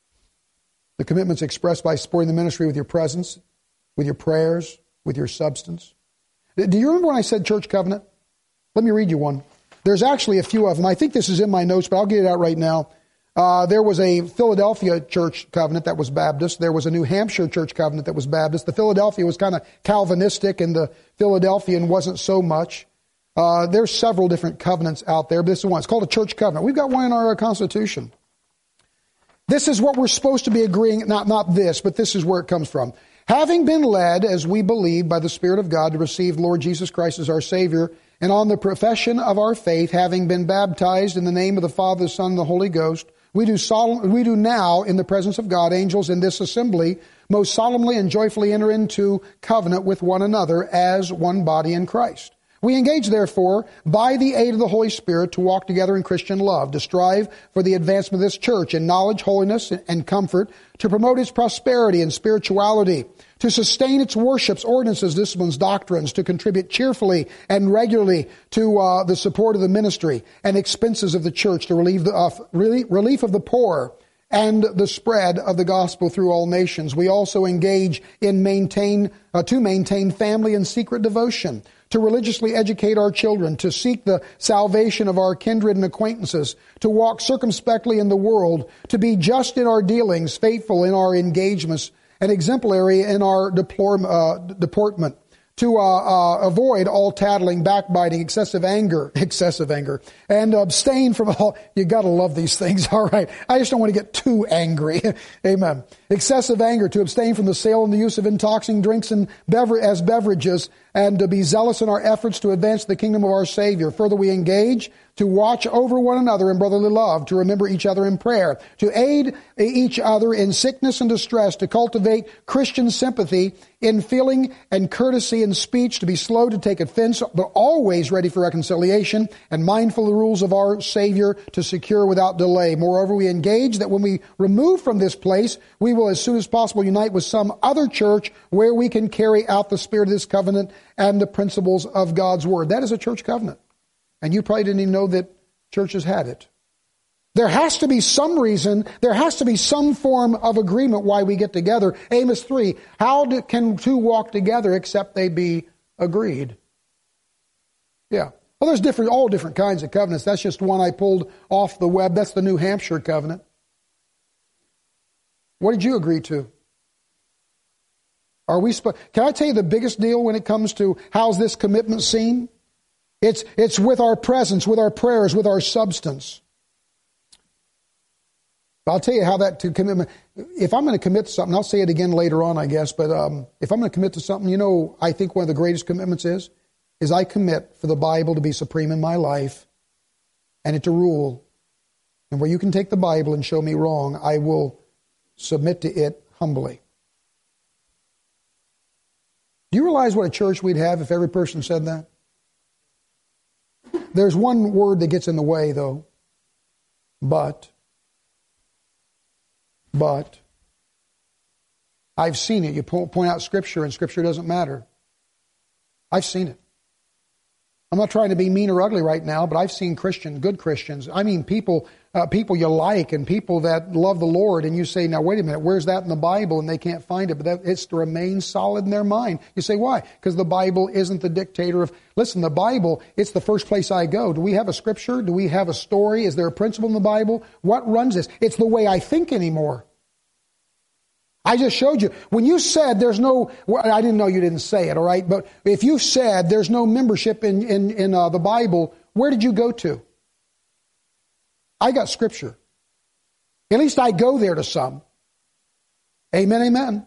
The commitment's expressed by supporting the ministry with your presence, with your prayers, with your substance. Do you remember when I said church covenant? Let me read you one. There's actually a few of them. I think this is in my notes, but I'll get it out right now. Uh, there was a Philadelphia church covenant that was Baptist. There was a New Hampshire church covenant that was Baptist. The Philadelphia was kind of Calvinistic, and the Philadelphian wasn't so much. Uh, there's several different covenants out there, but this is one. It's called a church covenant. We've got one in our Constitution. This is what we're supposed to be agreeing, not, not this, but this is where it comes from. Having been led, as we believe, by the Spirit of God to receive Lord Jesus Christ as our Savior, and on the profession of our faith, having been baptized in the name of the Father, the Son, and the Holy Ghost, we do solemn, we do now, in the presence of God, angels in this assembly, most solemnly and joyfully enter into covenant with one another as one body in Christ. We engage, therefore, by the aid of the Holy Spirit to walk together in Christian love, to strive for the advancement of this church in knowledge, holiness, and comfort, to promote its prosperity and spirituality, to sustain its worships, ordinances, disciplines, doctrines, to contribute cheerfully and regularly to uh, the support of the ministry and expenses of the church, to relieve the uh, relief of the poor, and the spread of the gospel through all nations. We also engage in maintain uh, to maintain family and secret devotion, to religiously educate our children, to seek the salvation of our kindred and acquaintances, to walk circumspectly in the world, to be just in our dealings, faithful in our engagements, and exemplary in our deplore, uh, deportment, to uh, uh, avoid all tattling, backbiting, excessive anger, excessive anger, and abstain from all. You got to love these things, all right. I just don't want to get too angry. Amen. Excessive anger, to abstain from the sale and the use of intoxicating drinks and bever- as beverages, and to be zealous in our efforts to advance the kingdom of our Savior. Further, we engage to watch over one another in brotherly love, to remember each other in prayer, to aid each other in sickness and distress, to cultivate Christian sympathy in feeling and courtesy in speech, to be slow to take offense, but always ready for reconciliation, and mindful of the rules of our Savior, to secure without delay. Moreover, we engage that when we remove from this place, we will as soon as possible unite with some other church where we can carry out the spirit of this covenant and the principles of God's Word. That is a church covenant. And you probably didn't even know that churches had it. There has to be some reason, there has to be some form of agreement why we get together. Amos three, how do, can two walk together except they be agreed? Yeah. Well, there's different, all different kinds of covenants. That's just one I pulled off the web. That's the New Hampshire covenant. What did you agree to? Are we? Sp- Can I tell you the biggest deal when it comes to how's this commitment seen? It's it's with our presence, with our prayers, with our substance. I'll tell you how that to commitment. If I'm going to commit to something, I'll say it again later on, I guess. But um, if I'm going to commit to something, you know, I think one of the greatest commitments is, is I commit for the Bible to be supreme in my life, and it to rule. And where you can take the Bible and show me wrong, I will submit to it humbly. Do you realize what a church we'd have if every person said that? There's one word that gets in the way, though. But. But. I've seen it. You point out Scripture, and Scripture doesn't matter. I've seen it. I'm not trying to be mean or ugly right now, but I've seen Christians, good Christians. I mean people uh, people you like and people that love the Lord, and you say, now wait a minute, where's that in the Bible? And they can't find it, but that, it's to remain solid in their mind. You say, why? Because the Bible isn't the dictator of... Listen, the Bible, it's the first place I go. Do we have a Scripture? Do we have a story? Is there a principle in the Bible? What runs this? It's the way I think anymore. I just showed you. When you said there's no, well, I didn't know you didn't say it, all right? But if you said there's no membership in, in, in uh, the Bible, where did you go to? I got Scripture. At least I go there to some. Amen, amen.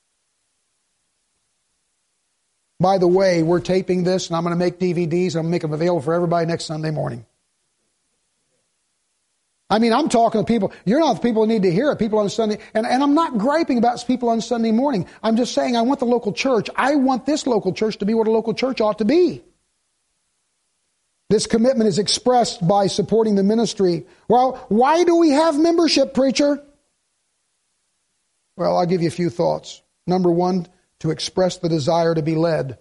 By the way, we're taping this, and I'm going to make D V Ds. I'm going to make them available for everybody next Sunday morning. I mean, I'm talking to people. You're not the people who need to hear it. People on Sunday. And, and I'm not griping about people on Sunday morning. I'm just saying I want the local church. I want this local church to be what a local church ought to be. This commitment is expressed by supporting the ministry. Well, why do we have membership, preacher? Well, I'll give you a few thoughts. Number one, to express the desire to be led.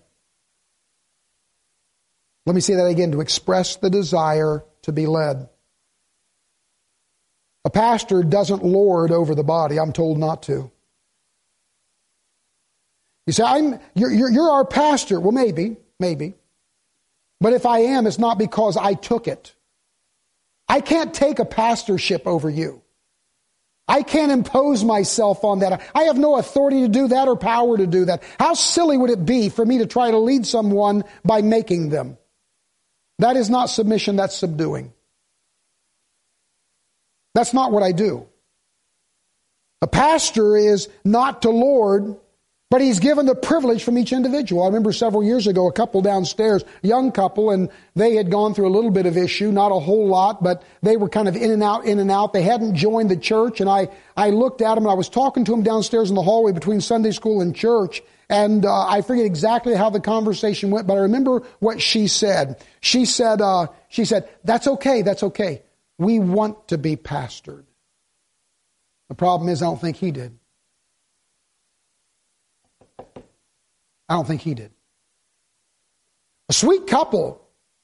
Let me say that again. To express the desire to be led. A pastor doesn't lord over the body. I'm told not to. You say, I'm, you're, you're, you're our pastor. Well, maybe, maybe. But if I am, it's not because I took it. I can't take a pastorship over you. I can't impose myself on that. I have no authority to do that or power to do that. How silly would it be for me to try to lead someone by making them? That is not submission, that's subduing. That's not what I do. A pastor is not to lord, but he's given the privilege from each individual. I remember several years ago, a couple downstairs, a young couple, and they had gone through a little bit of issue, not a whole lot, but they were kind of in and out, in and out. They hadn't joined the church, and I, I looked at them, and I was talking to them downstairs in the hallway between Sunday school and church, and uh, I forget exactly how the conversation went, but I remember what she said. She said, uh, she said, that's okay, that's okay. We want to be pastored. The problem is I don't think he did. I don't think he did. A sweet couple.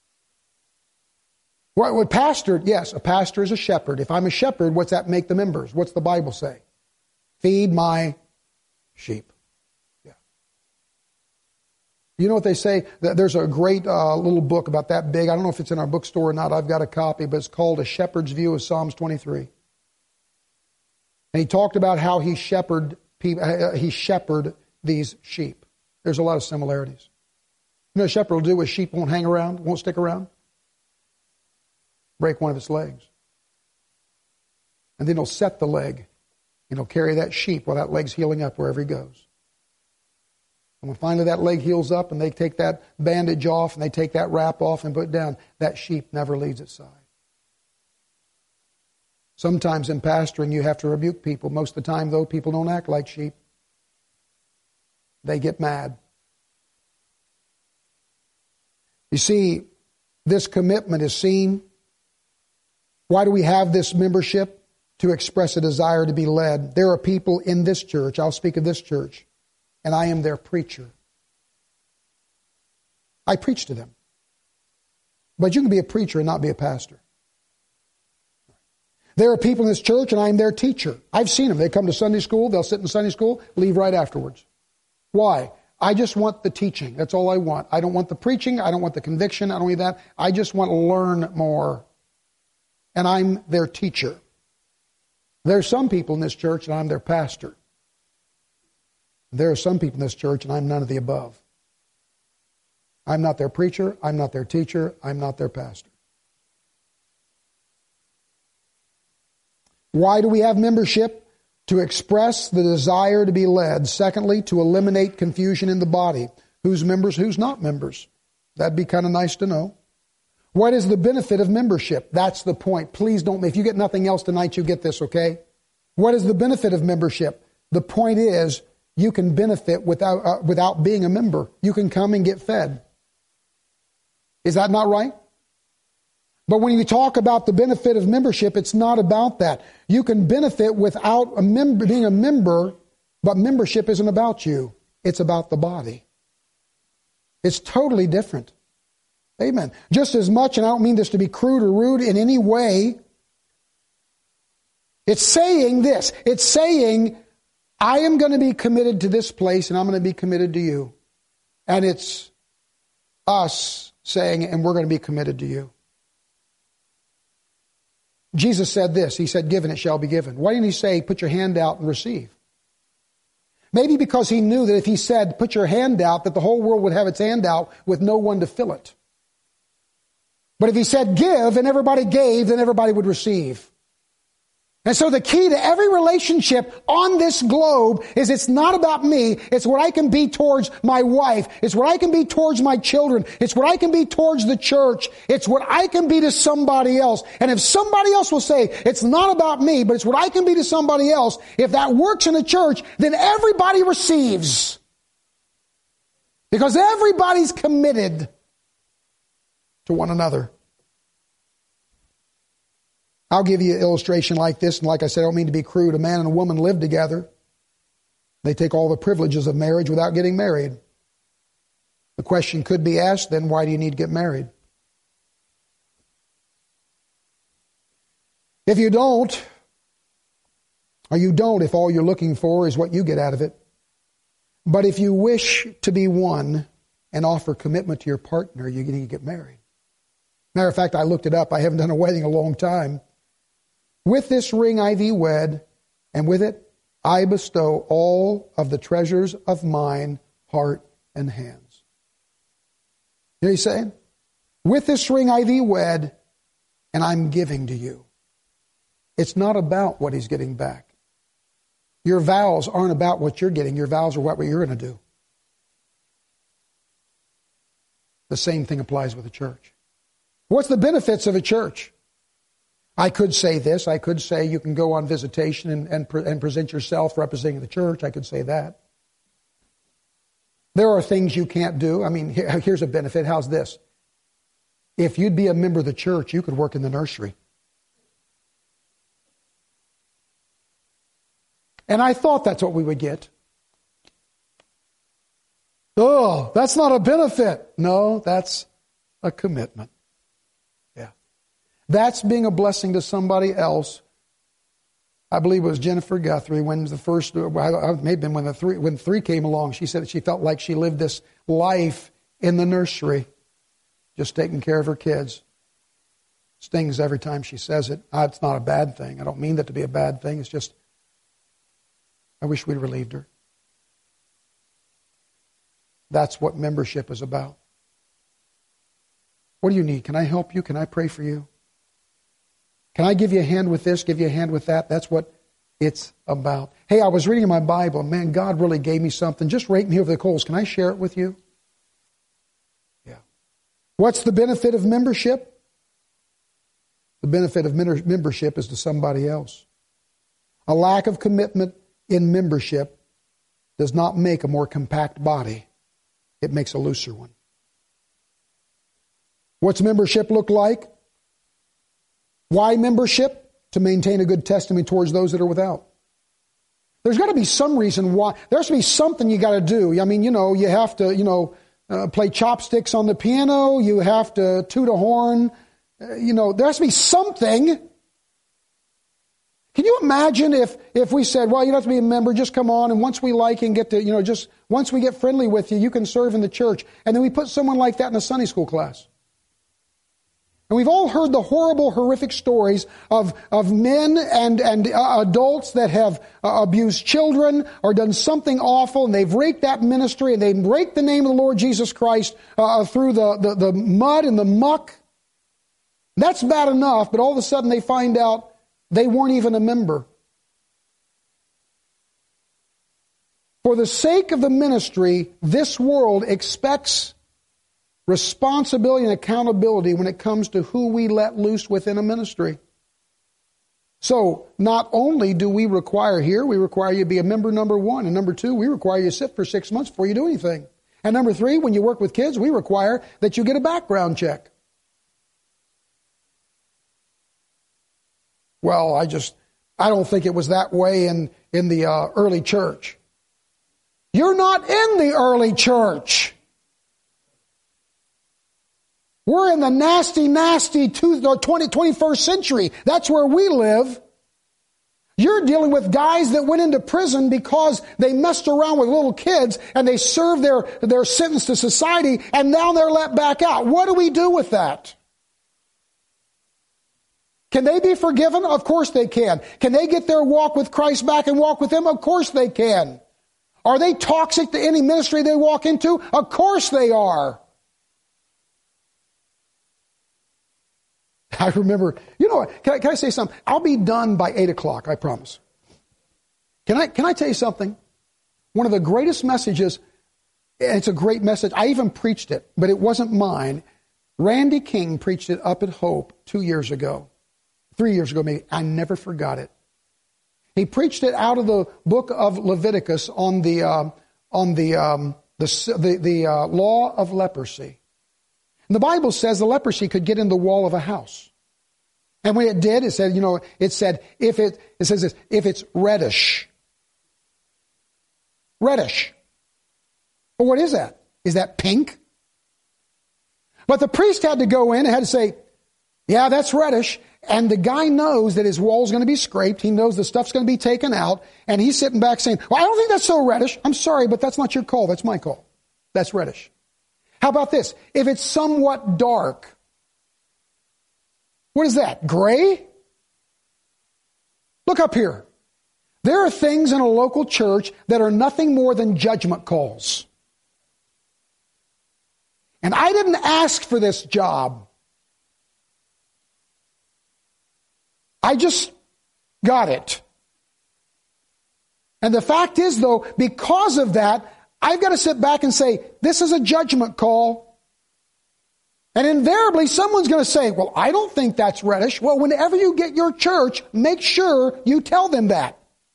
What would pastored? Yes, a pastor is a shepherd. If I'm a shepherd, what's that make the members? What's the Bible say? Feed my sheep. Yeah. You know what they say? There's a great uh, little book about that big. I don't know if it's in our bookstore or not. I've got a copy, but it's called A Shepherd's View of Psalms twenty-three. And he talked about how he shepherded people, he shepherded these sheep. There's a lot of similarities. You know what a shepherd will do with sheep won't hang around, won't stick around? Break one of its legs. And then he'll set the leg, and he'll carry that sheep while that leg's healing up wherever he goes. And when finally that leg heals up and they take that bandage off and they take that wrap off and put it down, that sheep never leaves its side. Sometimes in pastoring you have to rebuke people. Most of the time, though, people don't act like sheep. They get mad. You see, this commitment is seen. Why do we have this membership? To express a desire to be led. There are people in this church, I'll speak of this church, and I am their preacher. I preach to them. But you can be a preacher and not be a pastor. There are people in this church, and I'm their teacher. I've seen them. They come to Sunday school, they'll sit in Sunday school, leave right afterwards. Why? I just want the teaching. That's all I want. I don't want the preaching. I don't want the conviction. I don't need that. I just want to learn more. And I'm their teacher. There's some people in this church, and I'm their pastor. There are some people in this church, and I'm none of the above. I'm not their preacher. I'm not their teacher. I'm not their pastor. Why do we have membership? To express the desire to be led. Secondly, to eliminate confusion in the body. Who's members, who's not members? That'd be kind of nice to know. What is the benefit of membership? That's the point. Please don't, if you get nothing else tonight, you get this, okay? What is the benefit of membership? The point is, you can benefit without uh, without being a member. You can come and get fed. Is that not right? But when you talk about the benefit of membership, it's not about that. You can benefit without a member, being a member, but membership isn't about you. It's about the body. It's totally different. Amen. Just as much, and I don't mean this to be crude or rude in any way, it's saying this. It's saying, I am going to be committed to this place, and I'm going to be committed to you. And it's us saying, and we're going to be committed to you. Jesus said this. He said, give and it shall be given. Why didn't he say, put your hand out and receive? Maybe because he knew that if he said, put your hand out, that the whole world would have its hand out with no one to fill it. But if he said, give, and everybody gave, then everybody would receive. And so the key to every relationship on this globe is it's not about me. It's what I can be towards my wife. It's what I can be towards my children. It's what I can be towards the church. It's what I can be to somebody else. And if somebody else will say, it's not about me, but it's what I can be to somebody else, if that works in a church, then everybody receives. Because everybody's committed to one another. I'll give you an illustration like this, and like I said, I don't mean to be crude. A man and a woman live together. They take all the privileges of marriage without getting married. The question could be asked then, why do you need to get married? If you don't, or you don't if all you're looking for is what you get out of it, but if you wish to be one and offer commitment to your partner, you need to get married. Matter of fact, I looked it up. I haven't done a wedding in a long time. With this ring I thee wed, and with it I bestow all of the treasures of mine, heart, and hands. You know what he's saying? With this ring I thee wed, and I'm giving to you. It's not about what he's getting back. Your vows aren't about what you're getting. Your vows are what you're going to do. The same thing applies with a church. What's the benefits of a church? I could say this. I could say you can go on visitation and, and, and present yourself representing the church. I could say that. There are things you can't do. I mean, here, here's a benefit. How's this? If you'd be a member of the church, you could work in the nursery. And I thought that's what we would get. Oh, that's not a benefit. No, that's a commitment. That's being a blessing to somebody else. I believe it was Jennifer Guthrie when the first, it may have been when the three, when three came along. She said that she felt like she lived this life in the nursery, just taking care of her kids. Stings every time she says it. It's not a bad thing. I don't mean that to be a bad thing. It's just, I wish we'd relieved her. That's what membership is about. What do you need? Can I help you? Can I pray for you? Can I give you a hand with this, give you a hand with that? That's what it's about. Hey, I was reading in my Bible. Man, God really gave me something. Just rake me over the coals. Can I share it with you? Yeah. What's the benefit of membership? The benefit of membership is to somebody else. A lack of commitment in membership does not make a more compact body. It makes a looser one. What's membership look like? Why membership? To maintain a good testimony towards those that are without. There's got to be some reason why. There has to be something you got to do. I mean, you know, you have to, you know, uh, play chopsticks on the piano. You have to toot a horn. Uh, you know, there has to be something. Can you imagine if, if we said, well, you don't have to be a member, just come on, and once we like and get to, you know, just once we get friendly with you, you can serve in the church. And then we put someone like that in a Sunday school class. And we've all heard the horrible, horrific stories of, of men and, and uh, adults that have uh, abused children or done something awful, and they've raked that ministry, and they've raked the name of the Lord Jesus Christ uh, through the, the, the mud and the muck. That's bad enough, but all of a sudden they find out they weren't even a member. For the sake of the ministry, this world expects responsibility and accountability when it comes to who we let loose within a ministry. So, not only do we require here, we require you to be a member, number one. And number two, we require you to sit for six months before you do anything. And number three, when you work with kids, we require that you get a background check. Well, I just, I don't think it was that way in, in the uh, early church. You're not in the early church. We're in the nasty, nasty twenty-first century. That's where we live. You're dealing with guys that went into prison because they messed around with little kids and they served their, their sentence to society, and now they're let back out. What do we do with that? Can they be forgiven? Of course they can. Can they get their walk with Christ back and walk with Him? Of course they can. Are they toxic to any ministry they walk into? Of course they are. I remember, you know, can I, can I say something? I'll be done by eight o'clock, I promise. Can I, can I tell you something? One of the greatest messages, and it's a great message, I even preached it, but it wasn't mine. Randy King preached it up at Hope two years ago. Three years ago, maybe. I never forgot it. He preached it out of the book of Leviticus on the uh, on the um, the the, the uh, law of leprosy. And the Bible says the leprosy could get in the wall of a house, and when it did, it said, you know, it said if it it says this, if it's reddish, reddish. Well, what is that? Is that pink? But the priest had to go in and had to say, yeah, that's reddish. And the guy knows that his wall's going to be scraped. He knows the stuff's going to be taken out. And he's sitting back saying, well, I don't think that's so reddish. I'm sorry, but that's not your call. That's my call. That's reddish. How about this? If it's somewhat dark, what is that? Gray? Look up here. There are things in a local church that are nothing more than judgment calls. And I didn't ask for this job. I just got it. And the fact is, though, because of that, I've got to sit back and say, this is a judgment call. And invariably, someone's going to say, well, I don't think that's reddish. Well, whenever you get your church, make sure you tell them that.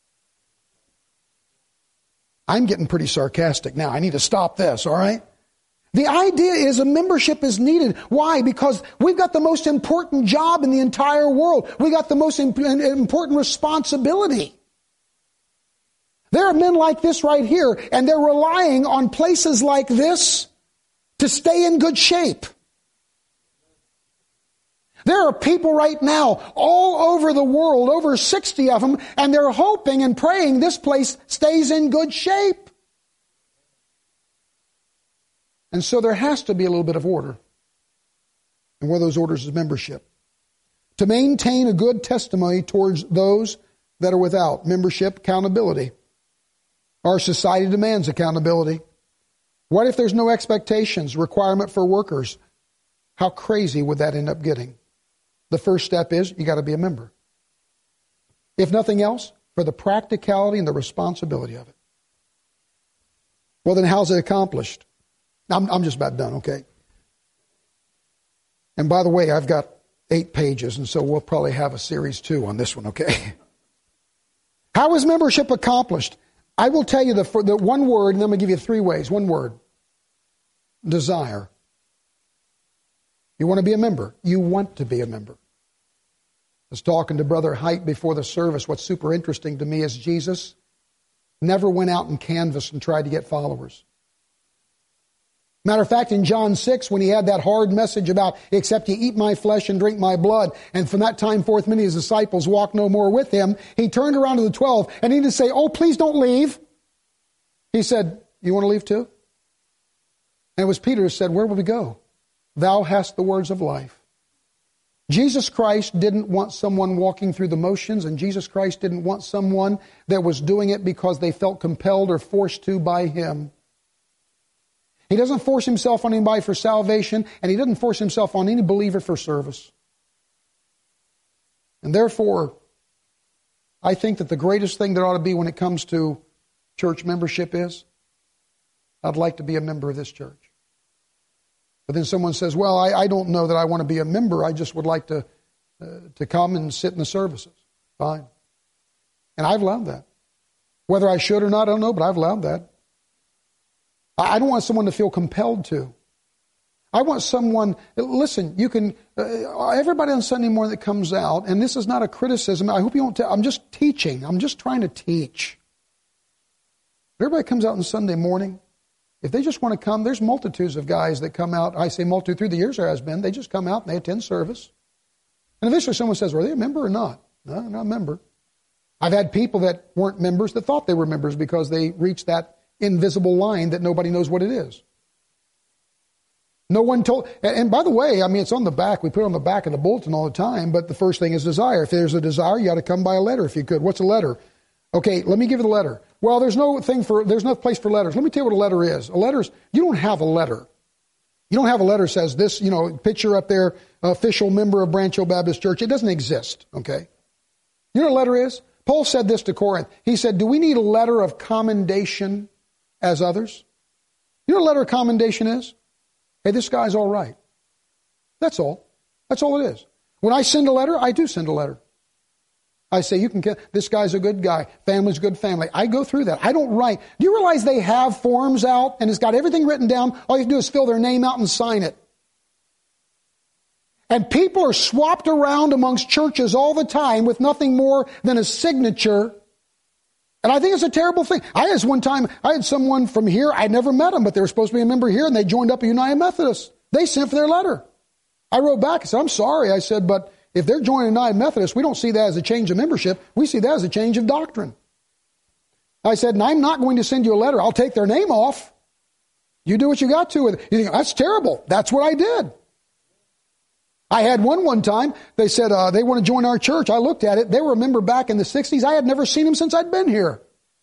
I'm getting pretty sarcastic now. I need to stop this, all right? The idea is a membership is needed. Why? Because we've got the most important job in the entire world. We got the most important responsibility. There are men like this right here, and they're relying on places like this to stay in good shape. There are people right now all over the world, over sixty of them, and they're hoping and praying this place stays in good shape. And so there has to be a little bit of order. And one of those orders is membership. To maintain a good testimony towards those that are without. Membership, accountability. Our society demands accountability. What if there's no expectations, requirement for workers? How crazy would that end up getting? The first step is you got to be a member. If nothing else, for the practicality and the responsibility of it. Well, then how's it accomplished? I'm, I'm just about done, okay? And by the way, I've got eight pages, and so we'll probably have a series two on this one, okay? How is membership accomplished? I will tell you the, the one word, and I'm going to give you three ways. One word. Desire. You want to be a member. You want to be a member. I was talking to Brother Height before the service. What's super interesting to me is Jesus never went out and canvassed and tried to get followers. Matter of fact, in John six, when he had that hard message about, except you eat my flesh and drink my blood, and from that time forth many of his disciples walked no more with him, he turned around to the twelve, and he didn't say, oh, please don't leave. He said, you want to leave too? And it was Peter who said, where will we go? Thou hast the words of life. Jesus Christ didn't want someone walking through the motions, and Jesus Christ didn't want someone that was doing it because they felt compelled or forced to by Him. He doesn't force Himself on anybody for salvation, and He doesn't force Himself on any believer for service. And therefore, I think that the greatest thing there ought to be when it comes to church membership is, I'd like to be a member of this church. But then someone says, well, I, I don't know that I want to be a member. I just would like to uh, to come and sit in the services. Fine. And I've allowed that. Whether I should or not, I don't know, but I've allowed that. I, I don't want someone to feel compelled to. I want someone, listen, you can, uh, everybody on Sunday morning that comes out, and this is not a criticism. I hope you don't, t- I'm just teaching. I'm just trying to teach. Everybody comes out on Sunday morning. If they just want to come, there's multitudes of guys that come out. I say multitude through the years there has been. They just come out and they attend service. And eventually someone says, were they a member or not? No, they're not a member. I've had people that weren't members that thought they were members because they reached that invisible line that nobody knows what it is. No one told, and by the way, I mean, it's on the back. We put it on the back of the bulletin all the time, but the first thing is desire. If there's a desire, you got to come by a letter if you could. What's a letter? Okay, let me give you the letter. Well, there's no thing for, there's no place for letters. Let me tell you what a letter is. A letter is, you don't have a letter. You don't have a letter that says this, you know, picture up there, official member of Branch Hill Baptist Church. It doesn't exist, okay? You know what a letter is? Paul said this to Corinth. He said, do we need a letter of commendation as others? You know what a letter of commendation is? Hey, this guy's all right. That's all. That's all it is. When I send a letter, I do send a letter. I say, you can get, this guy's a good guy. Family's a good family. I go through that. I don't write. Do you realize they have forms out and it's got everything written down? All you have to do is fill their name out and sign it. And people are swapped around amongst churches all the time with nothing more than a signature. And I think it's a terrible thing. I had one time, I had someone from here, I never met them, but they were supposed to be a member here, and they joined up at United Methodist. They sent for their letter. I wrote back and said, I'm sorry. I said, but if they're joining United Methodist, we don't see that as a change of membership. We see that as a change of doctrine. I said, and I'm not going to send you a letter. I'll take their name off. You do what you got to with it. You think, that's terrible. That's what I did. I had one one time. They said uh, they want to join our church. I looked at it. They were a member back in the sixties. I had never seen them since I'd been here.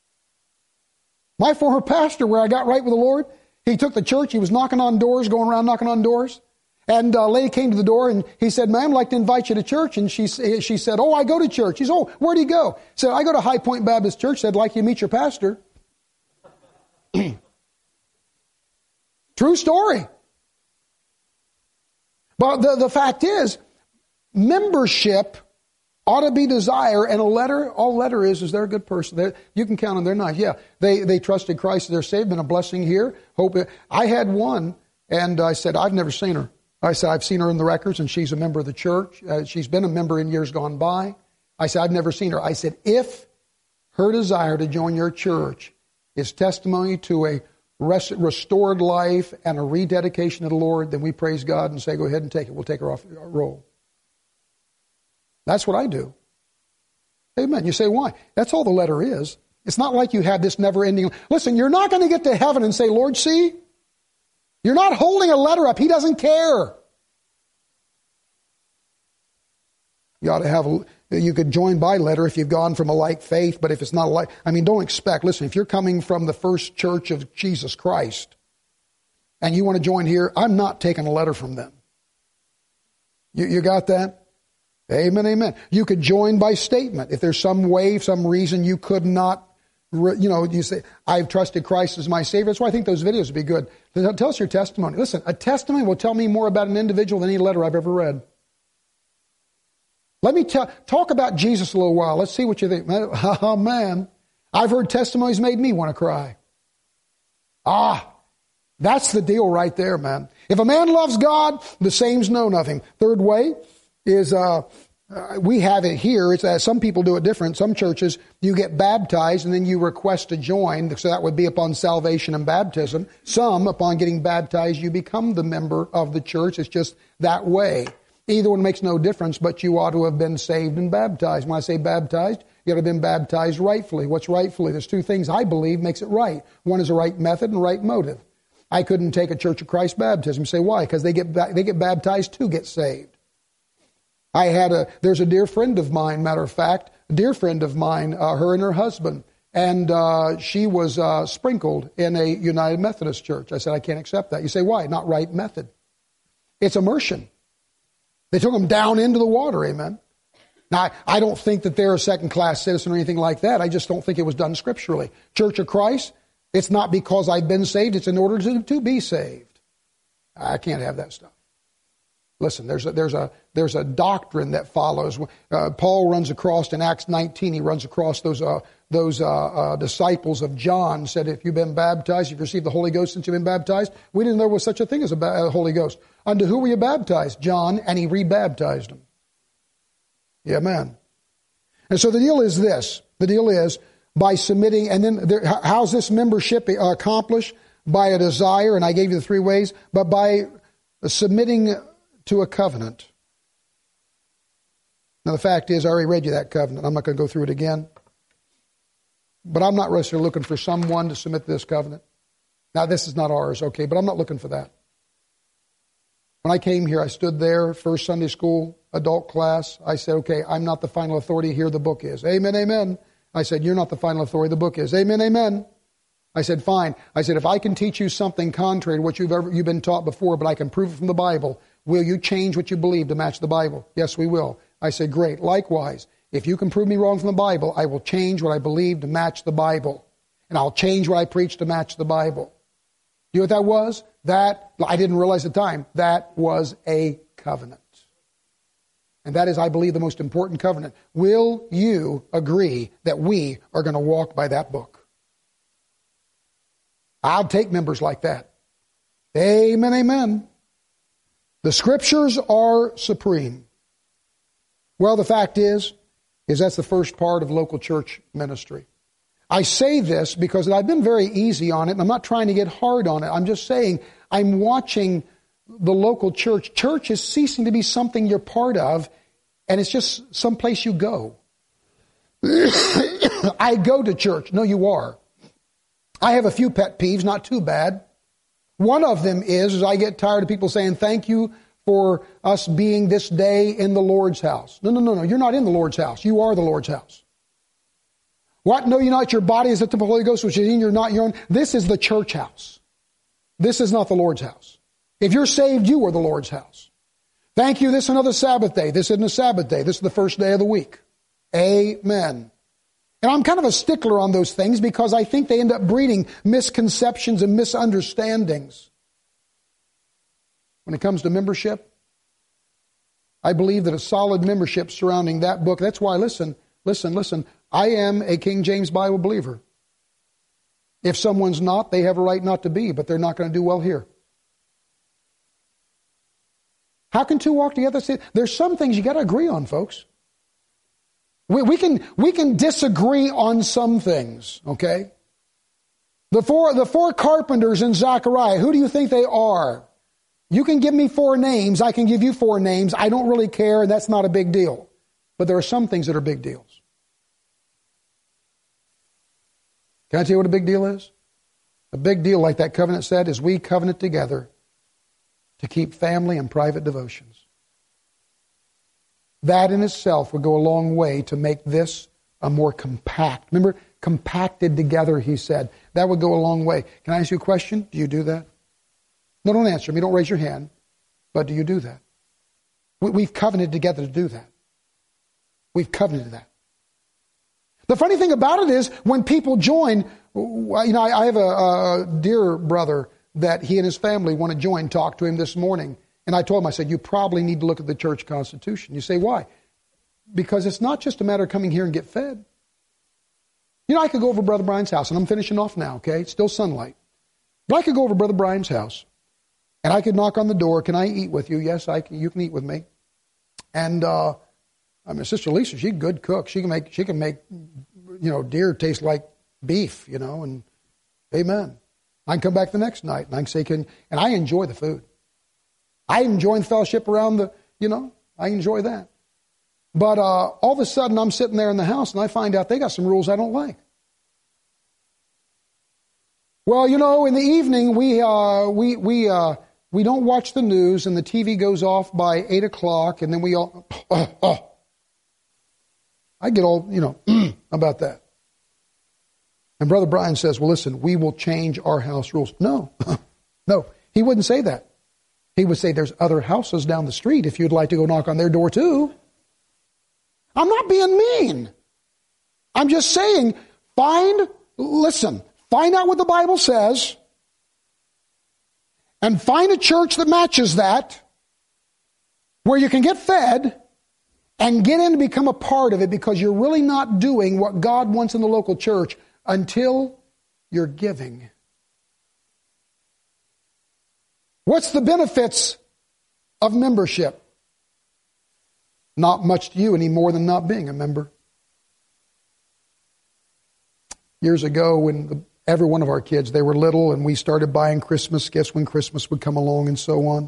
My former pastor, where I got right with the Lord, he took the church. He was knocking on doors, going around knocking on doors. And a lady came to the door and he said, ma'am, I'd like to invite you to church. And she she said, oh, I go to church. He said, oh, where do you go? He said, I go to High Point Baptist Church. Said, I'd like you to meet your pastor. True story. But the, the fact is, membership ought to be desire, and a letter, all letter is, is they're a good person. They're, you can count on they're nice. Yeah, they, they trusted Christ, they're saved, been a blessing here. Hope it, I had one, and I said, I've never seen her. I said, I've seen her in the records, and she's a member of the church. Uh, she's been a member in years gone by. I said, I've never seen her. I said, if her desire to join your church is testimony to a rest, restored life and a rededication to the Lord, then we praise God and say, go ahead and take it. We'll take her off our roll. That's what I do. Amen. You say, why? That's all the letter is. It's not like you have this never-ending... Listen, you're not going to get to heaven and say, Lord, see? You're not holding a letter up. He doesn't care. You ought to have... A, you could join by letter if you've gone from a like faith, but if it's not a like... I mean, don't expect... Listen, if you're coming from the first church of Jesus Christ and you want to join here, I'm not taking a letter from them. You, you got that? Amen, amen. You could join by statement. If there's some way, some reason you could not, you know, you say, I've trusted Christ as my Savior. That's why I think those videos would be good. Tell us your testimony. Listen, a testimony will tell me more about an individual than any letter I've ever read. Let me tell, talk about Jesus a little while. Let's see what you think. Oh, man. I've heard testimonies made me want to cry. Ah, that's the deal right there, man. If a man loves God, the same's known of him. Third way is uh, uh, we have it here. It's uh, some people do it different. Some churches, you get baptized and then you request to join. So that would be upon salvation and baptism. Some, upon getting baptized, you become the member of the church. It's just that way. Either one makes no difference, but you ought to have been saved and baptized. When I say baptized, you ought to have been baptized rightfully. What's rightfully? There's two things I believe makes it right. One is a right method and right motive. I couldn't take a Church of Christ baptism. Say why? Because they get they get baptized to get saved. I had a, there's a dear friend of mine, matter of fact, a dear friend of mine, uh, her and her husband, and uh, she was uh, sprinkled in a United Methodist church. I said, I can't accept that. You say, why? Not right method. It's immersion. They took them down into the water, amen. Now, I don't think that they're a second-class citizen or anything like that. I just don't think it was done scripturally. Church of Christ, it's not because I've been saved. It's in order to, to be saved. I can't have that stuff. Listen, there's a, there's a, there's a doctrine that follows. Uh, Paul runs across in Acts nineteen, he runs across those, uh, those uh, uh, disciples of John, said, if you've been baptized, you've received the Holy Ghost since you've been baptized. We didn't know there was such a thing as a ba- Holy Ghost. Unto who were you baptized? John, and he rebaptized them. Yeah, man. And so the deal is this. The deal is by submitting, and then there, how's this membership accomplished? By a desire, and I gave you the three ways, but by submitting to a covenant. Now the fact is, I already read you that covenant. I'm not going to go through it again. But I'm not necessarily looking for someone to submit to this covenant. Now this is not ours, okay, but I'm not looking for that. When I came here, I stood there, first Sunday school, adult class. I said, okay, I'm not the final authority. Here the book is. Amen, amen. I said, you're not the final authority. The book is. Amen, amen. I said, fine. I said, if I can teach you something contrary to what you've ever you've been taught before, but I can prove it from the Bible, will you change what you believe to match the Bible? Yes, we will. I said, great. Likewise, if you can prove me wrong from the Bible, I will change what I believe to match the Bible. And I'll change what I preach to match the Bible. You know what that was? That, I didn't realize at the time, that was a covenant. And that is, I believe, the most important covenant. Will you agree that we are going to walk by that book? I'll take members like that. Amen, amen. The Scriptures are supreme. Well, the fact is, is that's the first part of local church ministry. I say this because I've been very easy on it, and I'm not trying to get hard on it. I'm just saying I'm watching the local church. Church is ceasing to be something you're part of, and it's just someplace you go. I go to church. No, you are. I have a few pet peeves, not too bad. One of them is, is I get tired of people saying, thank you for us being this day in the Lord's house. No, no, no, no. You're not in the Lord's house. You are the Lord's house. What? No, you're not. Your body is the temple of the Holy Ghost, which is in you. You're not your own. This is the church house. This is not the Lord's house. If you're saved, you are the Lord's house. Thank you. This is another Sabbath day. This isn't a Sabbath day. This is the first day of the week. Amen. And I'm kind of a stickler on those things because I think they end up breeding misconceptions and misunderstandings. When it comes to membership, I believe that a solid membership surrounding that book, that's why, listen, listen, listen, I am a King James Bible believer. If someone's not, they have a right not to be, but they're not going to do well here. How can two walk together? There's some things you got to agree on, folks. We, we can we can disagree on some things, okay? The four the four carpenters in Zechariah, who do you think they are? You can give me four names, I can give you four names. I don't really care, and that's not a big deal. But there are some things that are big deals. Can I tell you what a big deal is? A big deal, like that covenant said, is we covenant together to keep family and private devotions. That in itself would go a long way to make this a more compact. Remember, compacted together, he said. That would go a long way. Can I ask you a question? Do you do that? No, don't answer me. Don't raise your hand. But do you do that? We've covenanted together to do that. We've covenanted that. The funny thing about it is, when people join, you know, I have a, a dear brother that he and his family want to join, talked to him this morning. And I told him, I said, you probably need to look at the church constitution. You say, why? Because it's not just a matter of coming here and get fed. You know, I could go over to Brother Brian's house, and I'm finishing off now, okay? It's still sunlight. But I could go over to Brother Brian's house, and I could knock on the door. Can I eat with you? Yes, I can. You can eat with me. And uh, I mean, Sister Lisa, she's a good cook. She can make, she can make, you know, deer taste like beef, you know, and amen. I can come back the next night, and I can say, can, and I enjoy the food. I enjoy the fellowship around the, you know, I enjoy that. But uh, all of a sudden, I'm sitting there in the house, and I find out they got some rules I don't like. Well, you know, in the evening, we uh, we we uh, we don't watch the news and the T V goes off by eight o'clock and then we all, oh, oh. I get all, you know, about that. And Brother Brian says, well, listen, we will change our house rules. No, no, he wouldn't say that. He would say there's other houses down the street if you'd like to go knock on their door too. I'm not being mean. I'm just saying, find, listen, find out what the Bible says and find a church that matches that where you can get fed and get in to become a part of it, because you're really not doing what God wants in the local church until you're giving. What's the benefits of membership? Not much to you any more than not being a member. Years ago, when the, every one of our kids, they were little, and we started buying Christmas gifts when Christmas would come along and so on.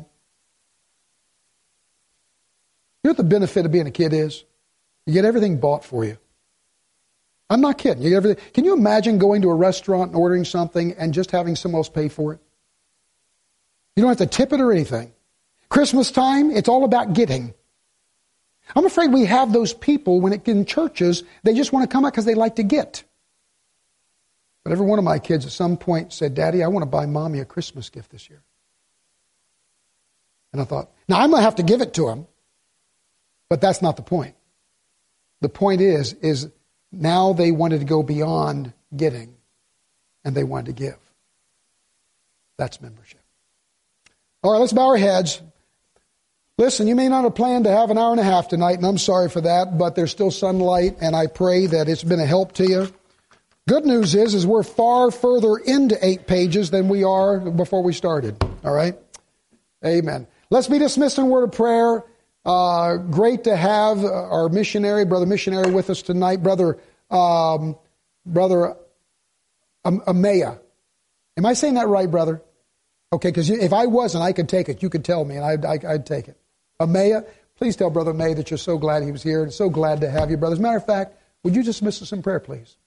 You know what the benefit of being a kid is? You get everything bought for you. I'm not kidding. You get everything. Can you imagine going to a restaurant and ordering something and just having someone else pay for it? You don't have to tip it or anything. Christmas time, it's all about getting. I'm afraid we have those people when it in churches, they just want to come out because they like to get. But every one of my kids at some point said, Daddy, I want to buy Mommy a Christmas gift this year. And I thought, now I'm going to have to give it to him. But that's not the point. The point is, is now they wanted to go beyond getting, and they wanted to give. That's membership. All right, let's bow our heads. Listen, you may not have planned to have an hour and a half tonight, and I'm sorry for that, but there's still sunlight, and I pray that it's been a help to you. Good news is, is we're far further into eight pages than we are before we started. All right? Amen. Let's be dismissed in a word of prayer. Uh, great to have our missionary, brother missionary, with us tonight, brother, um, brother um, Amaya. Am I saying that right, brother? Okay, because if I wasn't, I could take it. You could tell me, and I'd, I'd, I'd take it. Amaya, please tell Brother May that you're so glad he was here, and so glad to have you, brother. As a matter of fact, would you dismiss us in prayer, please?